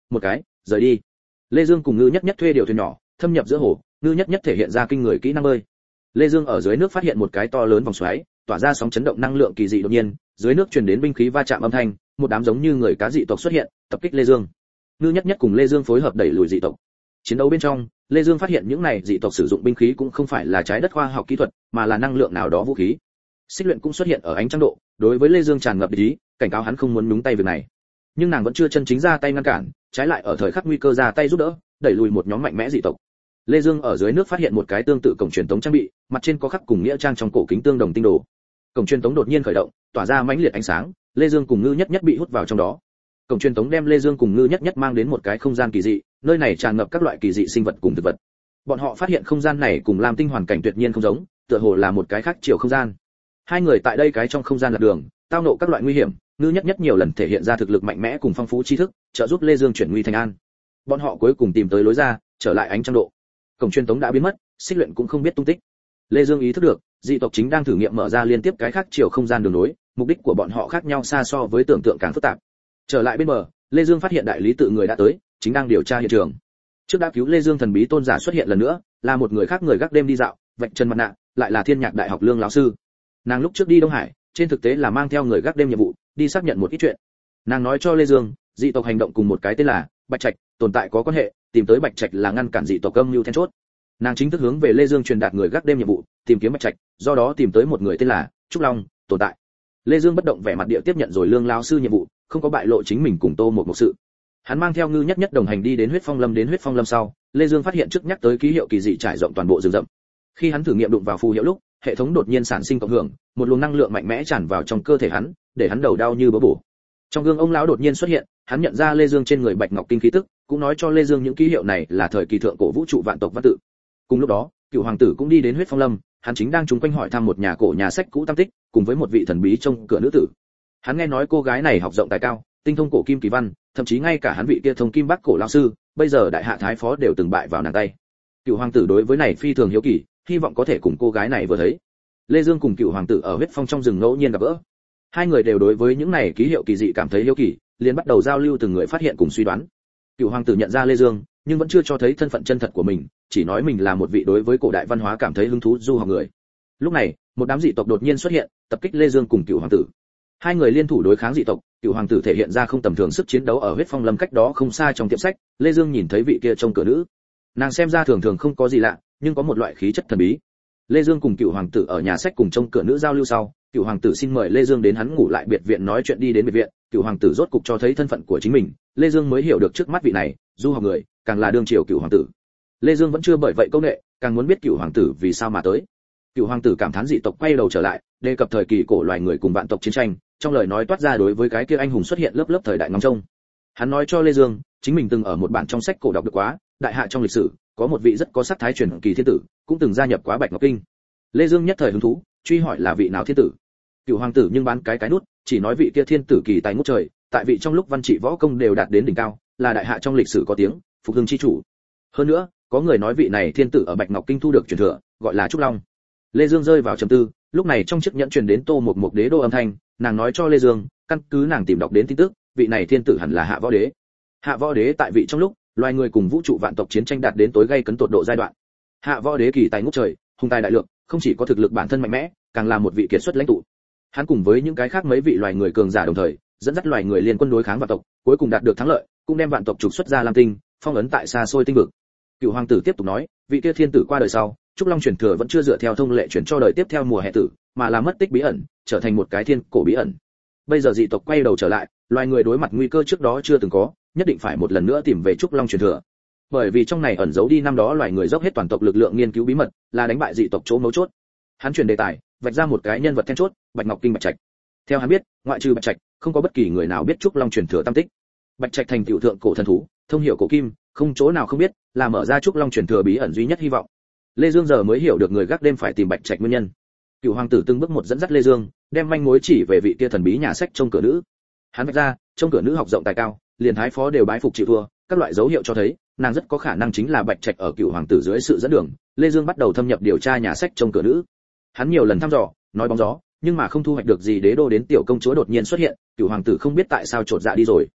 một cái, rời đi. Lê Dương cùng Ngư Nhất Nhất thuê điều thuyền nhỏ, thâm nhập giữa hồ, Ngư Nhất Nhất thể hiện ra kinh người kỹ năng bơi. Lê Dương ở dưới nước phát hiện một cái to lớn vòng xoáy, tỏa ra sóng chấn động năng lượng kỳ dị đột nhiên, dưới nước truyền đến binh khí va chạm âm thanh, một đám giống như người cá dị tộc xuất hiện, tập kích Lê Dương. Ngư Nhất Nhất cùng Lê Dương phối hợp đẩy lùi dị tộc. Chiến đấu bên trong, Lê Dương phát hiện những này dị tộc sử dụng binh khí cũng không phải là trái đất khoa học kỹ thuật, mà là năng lượng nào đó vũ khí. Xích Luyện cũng xuất hiện ở ánh trăng độ, đối với Lê Dương tràn ngập ý, cảnh cáo hắn không muốn nhúng tay việc này. Nhưng nàng vẫn chưa chân chính ra tay ngăn cản, trái lại ở thời khắc nguy cơ ra tay giúp đỡ, đẩy lùi một nhóm mạnh mẽ dị tộc. Lê Dương ở dưới nước phát hiện một cái tương tự cổng truyền tống trang bị, mặt trên có khắc cùng nghĩa trang trong cổ kính tương đồng tinh đồ. Cổng truyền tống đột nhiên khởi động, tỏa ra mãnh liệt ánh sáng, Lê Dương cùng Ngư Nhất Nhất bị hút vào trong đó. Cổng truyền tống đem Lê Dương cùng Ngư Nhất Nhất mang đến một cái không gian kỳ dị, nơi này tràn ngập các loại kỳ dị sinh vật cùng thực vật. Bọn họ phát hiện không gian này cùng Lam Tinh hoàn cảnh tuyệt nhiên không giống, tựa hồ là một cái khác chiều không gian. Hai người tại đây cái trong không gian lạc đường, tao ngộ các loại nguy hiểm, Ngư Nhất Nhất nhiều lần thể hiện ra thực lực mạnh mẽ cùng phong phú tri thức, trợ giúp Lê Dương chuyển nguy thành an. Bọn họ cuối cùng tìm tới lối ra, trở lại ánh trăng độ. Cổng truyền tống đã biến mất, Xích Luyện cũng không biết tung tích. Lê Dương ý thức được, dị tộc chính đang thử nghiệm mở ra liên tiếp cái khác chiều không gian đường nối, mục đích của bọn họ khác nhau xa so với tưởng tượng càng phức tạp. Trở lại bên bờ, Lê Dương phát hiện đại lý tự người đã tới, chính đang điều tra hiện trường. Trước đã cứu Lê Dương thần bí tôn giả xuất hiện lần nữa, là một người khác người gác đêm đi dạo, vạch chân mặt nạ, lại là Thiên Nhạc Đại học Lương lão sư. Nàng lúc trước đi Đông Hải, trên thực tế là mang theo người gác đêm nhiệm vụ, đi xác nhận một ít chuyện. Nàng nói cho Lê Dương, dị tộc hành động cùng một cái tên là Bạch Trạch, tồn tại có quan hệ, tìm tới Bạch Trạch là ngăn cản dị tộc âm mưu then chốt. Nàng chính thức hướng về Lê Dương truyền đạt người gác đêm nhiệm vụ, tìm kiếm Bạch Trạch, do đó tìm tới một người tên là Trúc Long, tồn tại. Lê Dương bất động vẻ mặt địa tiếp nhận rồi Lương lão sư nhiệm vụ, không có bại lộ chính mình cùng Tô một sự. Hắn mang theo Ngư Nhất Nhất đồng hành đi đến Huyết Phong Lâm, đến Huyết Phong Lâm sau, Lê Dương phát hiện trước nhắc tới ký hiệu kỳ dị trải rộng toàn bộ rừng rậm. Khi hắn thử nghiệm đụng vào phù hiệu lúc, hệ thống đột nhiên sản sinh cộng hưởng, một luồng năng lượng mạnh mẽ tràn vào trong cơ thể hắn, để hắn đầu đau như bớ bổ. Trong gương ông lão đột nhiên xuất hiện, hắn nhận ra Lê Dương trên người bạch ngọc kinh khí tức, cũng nói cho Lê Dương những ký hiệu này là thời kỳ thượng cổ vũ trụ vạn tộc văn tự. Cùng lúc đó, Cựu hoàng tử cũng đi đến Huyết Phong Lâm, hắn chính đang chung quanh hỏi thăm một nhà cổ nhà sách cũ tam tích, cùng với một vị thần bí trông cửa nữ tử. Hắn nghe nói cô gái này học rộng tài cao, tinh thông cổ kim kỳ văn, thậm chí ngay cả hắn vị kia thông kim bắc cổ lão sư, bây giờ đại hạ thái phó đều từng bại vào nàng tay. Cựu hoàng tử đối với này phi thường hiếu kỳ, hy vọng có thể cùng cô gái này vừa thấy. Lê Dương cùng Cựu hoàng tử ở Huyết Phong trong rừng ngẫu nhiên gặp gỡ. Hai người đều đối với những này ký hiệu kỳ dị cảm thấy hiếu kỳ, liền bắt đầu giao lưu từng người phát hiện cùng suy đoán. Cựu hoàng tử nhận ra Lê Dương, nhưng vẫn chưa cho thấy thân phận chân thật của mình, chỉ nói mình là một vị đối với cổ đại văn hóa cảm thấy hứng thú du học người. Lúc này, một đám dị tộc đột nhiên xuất hiện, tập kích Lê Dương cùng Cựu hoàng tử. Hai người liên thủ đối kháng dị tộc, Cựu hoàng tử thể hiện ra không tầm thường sức chiến đấu ở Huyết Phong Lâm cách đó không xa trong tiệm sách. Lê Dương nhìn thấy vị kia trông cửa nữ, nàng xem ra thường thường không có gì lạ, nhưng có một loại khí chất thần bí. Lê Dương cùng Cựu hoàng tử ở nhà sách cùng trông cửa nữ giao lưu sau, Cựu hoàng tử xin mời Lê Dương đến hắn ngủ lại biệt viện nói chuyện. Đi đến biệt viện, Cựu hoàng tử rốt cục cho thấy thân phận của chính mình, Lê Dương mới hiểu được trước mắt vị này du học người càng là đương triều Cựu hoàng tử. Lê Dương vẫn chưa bởi vậy câu nệ, càng muốn biết Cựu hoàng tử vì sao mà tới. Cựu hoàng tử cảm thán dị tộc quay đầu trở lại, đề cập thời kỳ cổ loài người cùng vạn tộc chiến tranh, trong lời nói toát ra đối với cái kia anh hùng xuất hiện lớp lớp thời đại ngóng trông. Hắn nói cho Lê Dương, chính mình từng ở một bản trong sách cổ đọc được quá, đại hạ trong lịch sử có một vị rất có sắc thái truyền kỳ thiên tử, cũng từng gia nhập quá Bạch Ngọc Kinh. Lê Dương nhất thời hứng thú, truy hỏi là vị nào thiên tử. Cựu hoàng tử nhưng bán cái nút, chỉ nói vị kia thiên tử kỳ tài ngút trời, tại vị trong lúc văn trị võ công đều đạt đến đỉnh cao, là đại hạ trong lịch sử có tiếng, phục hưng chi chủ. Hơn nữa, có người nói vị này thiên tử ở Bạch Ngọc Kinh thu được truyền thừa, gọi là Trúc Long. Lê Dương rơi vào trầm tư, lúc này trong chiếc nhẫn truyền đến Tô một đế đô âm thanh, nàng nói cho Lê Dương, căn cứ nàng tìm đọc đến tin tức, vị này thiên tử hẳn là Hạ Võ Đế. Hạ Võ Đế tại vị trong lúc loài người cùng vũ trụ vạn tộc chiến tranh đạt đến tối gay cấn tột độ giai đoạn. Hạ Võ Đế kỳ tài ngút trời, hùng tài đại lượng, không chỉ có thực lực bản thân mạnh mẽ, càng là một vị kiệt xuất lãnh tụ. Hắn cùng với những cái khác mấy vị loài người cường giả đồng thời, dẫn dắt loài người liên quân đối kháng vạn tộc, cuối cùng đạt được thắng lợi, cũng đem vạn tộc trục xuất ra Lam Tinh, phong ấn tại xa xôi tinh vực. Cựu hoàng tử tiếp tục nói, vị kia thiên tử qua đời sau, Trúc Long truyền thừa vẫn chưa dựa theo thông lệ truyền cho đời tiếp theo mùa hè tử, mà là mất tích bí ẩn, trở thành một cái thiên cổ bí ẩn. Bây giờ dị tộc quay đầu trở lại, loài người đối mặt nguy cơ trước đó chưa từng có, nhất định phải một lần nữa tìm về Trúc Long truyền thừa. Bởi vì trong này ẩn giấu đi năm đó loài người dốc hết toàn tộc lực lượng nghiên cứu bí mật, là đánh bại dị tộc chỗ mấu chốt. Hắn chuyển đề tài, vạch ra một cái nhân vật then chốt, Bạch Ngọc Kinh Bạch Trạch. Theo hắn biết, ngoại trừ Bạch Trạch, không có bất kỳ người nào biết Trúc Long truyền thừa tam tích. Bạch Trạch thành tiểu thượng cổ thần thú, thông hiểu cổ kim, không chỗ nào không biết, là mở ra Trúc Long truyền thừa bí ẩn duy nhất hy vọng. Lê Dương giờ mới hiểu được người gác đêm phải tìm Bạch Trạch nguyên nhân. Cựu hoàng tử từng bước một dẫn dắt Lê Dương, đem manh mối chỉ về vị kia thần bí nhà sách trông cửa nữ. Hắn vạch ra, trông cửa nữ học rộng tài cao, liền thái phó đều bái phục chịu thua, các loại dấu hiệu cho thấy, nàng rất có khả năng chính là Bạch Trạch. Ở Cựu hoàng tử dưới sự dẫn đường, Lê Dương bắt đầu thâm nhập điều tra nhà sách trông cửa nữ. Hắn nhiều lần thăm dò, nói bóng gió, nhưng mà không thu hoạch được gì. Đế đô đến tiểu công chúa đột nhiên xuất hiện, Cựu hoàng tử không biết tại sao trột dạ đi rồi.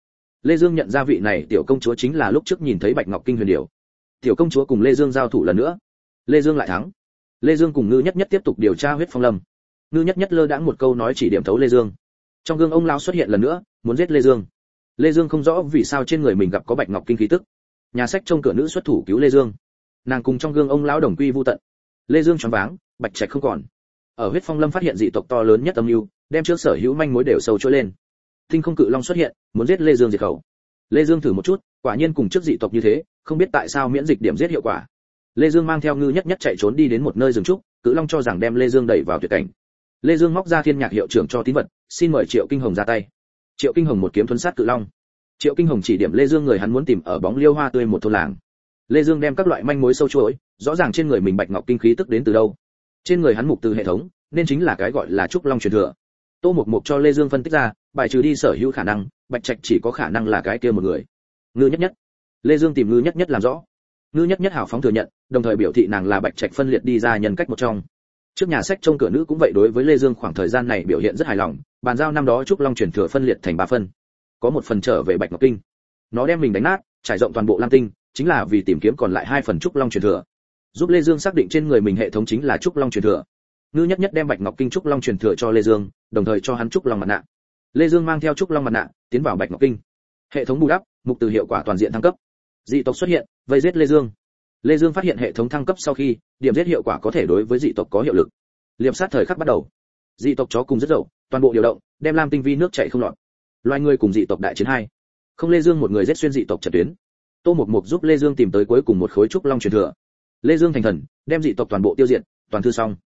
Lê Dương nhận ra vị này tiểu công chúa chính là lúc trước nhìn thấy Bạch Ngọc Kinh huyền điểu. Tiểu công chúa cùng Lê Dương giao thủ lần nữa, Lê Dương lại thắng. Lê Dương cùng Ngư Nhất Nhất tiếp tục điều tra huyết phong lâm. Ngư Nhất Nhất lơ đãng một câu nói chỉ điểm thấu Lê Dương. Trong gương ông lão xuất hiện lần nữa, muốn giết Lê Dương. Lê Dương không rõ vì sao trên người mình gặp có Bạch Ngọc Kinh khí tức. Nhà sách trông cửa nữ xuất thủ cứu Lê Dương. Nàng cùng trong gương ông lão đồng quy vu tận. Lê Dương choáng váng, Bạch Trạch không còn. Ở huyết phong lâm phát hiện dị tộc to lớn nhất âm mưu, đem trước sở hữu manh mối đều sâu trỗi lên. Tinh không cự long xuất hiện, muốn giết Lê Dương diệt khẩu. Lê Dương thử một chút, quả nhiên cùng trước dị tộc như thế, không biết tại sao miễn dịch điểm giết hiệu quả. Lê Dương mang theo Ngư Nhất Nhất chạy trốn đi đến một nơi rừng trúc, cự long cho rằng đem Lê Dương đẩy vào tuyệt cảnh. Lê Dương móc ra thiên nhạc hiệu trưởng cho tín vật, xin mời Triệu Kinh Hồng ra tay. Triệu Kinh Hồng một kiếm thuấn sát cự long. Triệu Kinh Hồng chỉ điểm Lê Dương người hắn muốn tìm ở bóng liêu hoa tươi một thôn làng. Lê Dương đem các loại manh mối sâu chuỗi, rõ ràng trên người mình Bạch Ngọc Kinh khí tức đến từ đâu. Trên người hắn mục từ hệ thống, nên chính là cái gọi là trúc long truyền thừa. Tô Mục Mục cho Lê Dương phân tích ra, bài trừ đi sở hữu khả năng, Bạch Trạch chỉ có khả năng là cái kia một người. Ngư Nhất Nhất. Lê Dương tìm Ngư Nhất Nhất làm rõ. Ngư Nhất Nhất hảo phóng thừa nhận, đồng thời biểu thị nàng là Bạch Trạch phân liệt đi ra nhân cách một trong. Trước nhà sách trông cửa nữ cũng vậy đối với Lê Dương khoảng thời gian này biểu hiện rất hài lòng, bàn giao năm đó trúc long truyền thừa phân liệt thành 3 phần. Có một phần trở về Bạch Ngọc Kinh. Nó đem mình đánh nát, trải rộng toàn bộ Lam Tinh, chính là vì tìm kiếm còn lại 2 phần trúc long truyền thừa. Giúp Lê Dương xác định trên người mình hệ thống chính là trúc long truyền thừa. Ngư Nhất Nhất đem Bạch Ngọc Kinh trúc long truyền thừa cho Lê Dương, đồng thời cho hắn trúc long mặt nạ. Lê Dương mang theo trúc long mặt nạ, tiến vào Bạch Ngọc Kinh. Hệ thống bù đắp, mục từ hiệu quả toàn diện thăng cấp. Dị tộc xuất hiện, vây giết Lê Dương. Lê Dương phát hiện hệ thống thăng cấp sau khi, điểm giết hiệu quả có thể đối với dị tộc có hiệu lực. Liệp sát thời khắc bắt đầu. Dị tộc chó cùng rất dậu, toàn bộ điều động, đem Lam Tinh vi nước chảy không lọt. Loài người cùng dị tộc đại chiến 2. Không Lê Dương một người giết xuyên dị tộc trận tuyến. Tô Mục Mục giúp Lê Dương tìm tới cuối cùng một khối trúc long truyền thừa. Lê Dương thành thần, đem dị tộc toàn bộ tiêu diệt, toàn thư xong.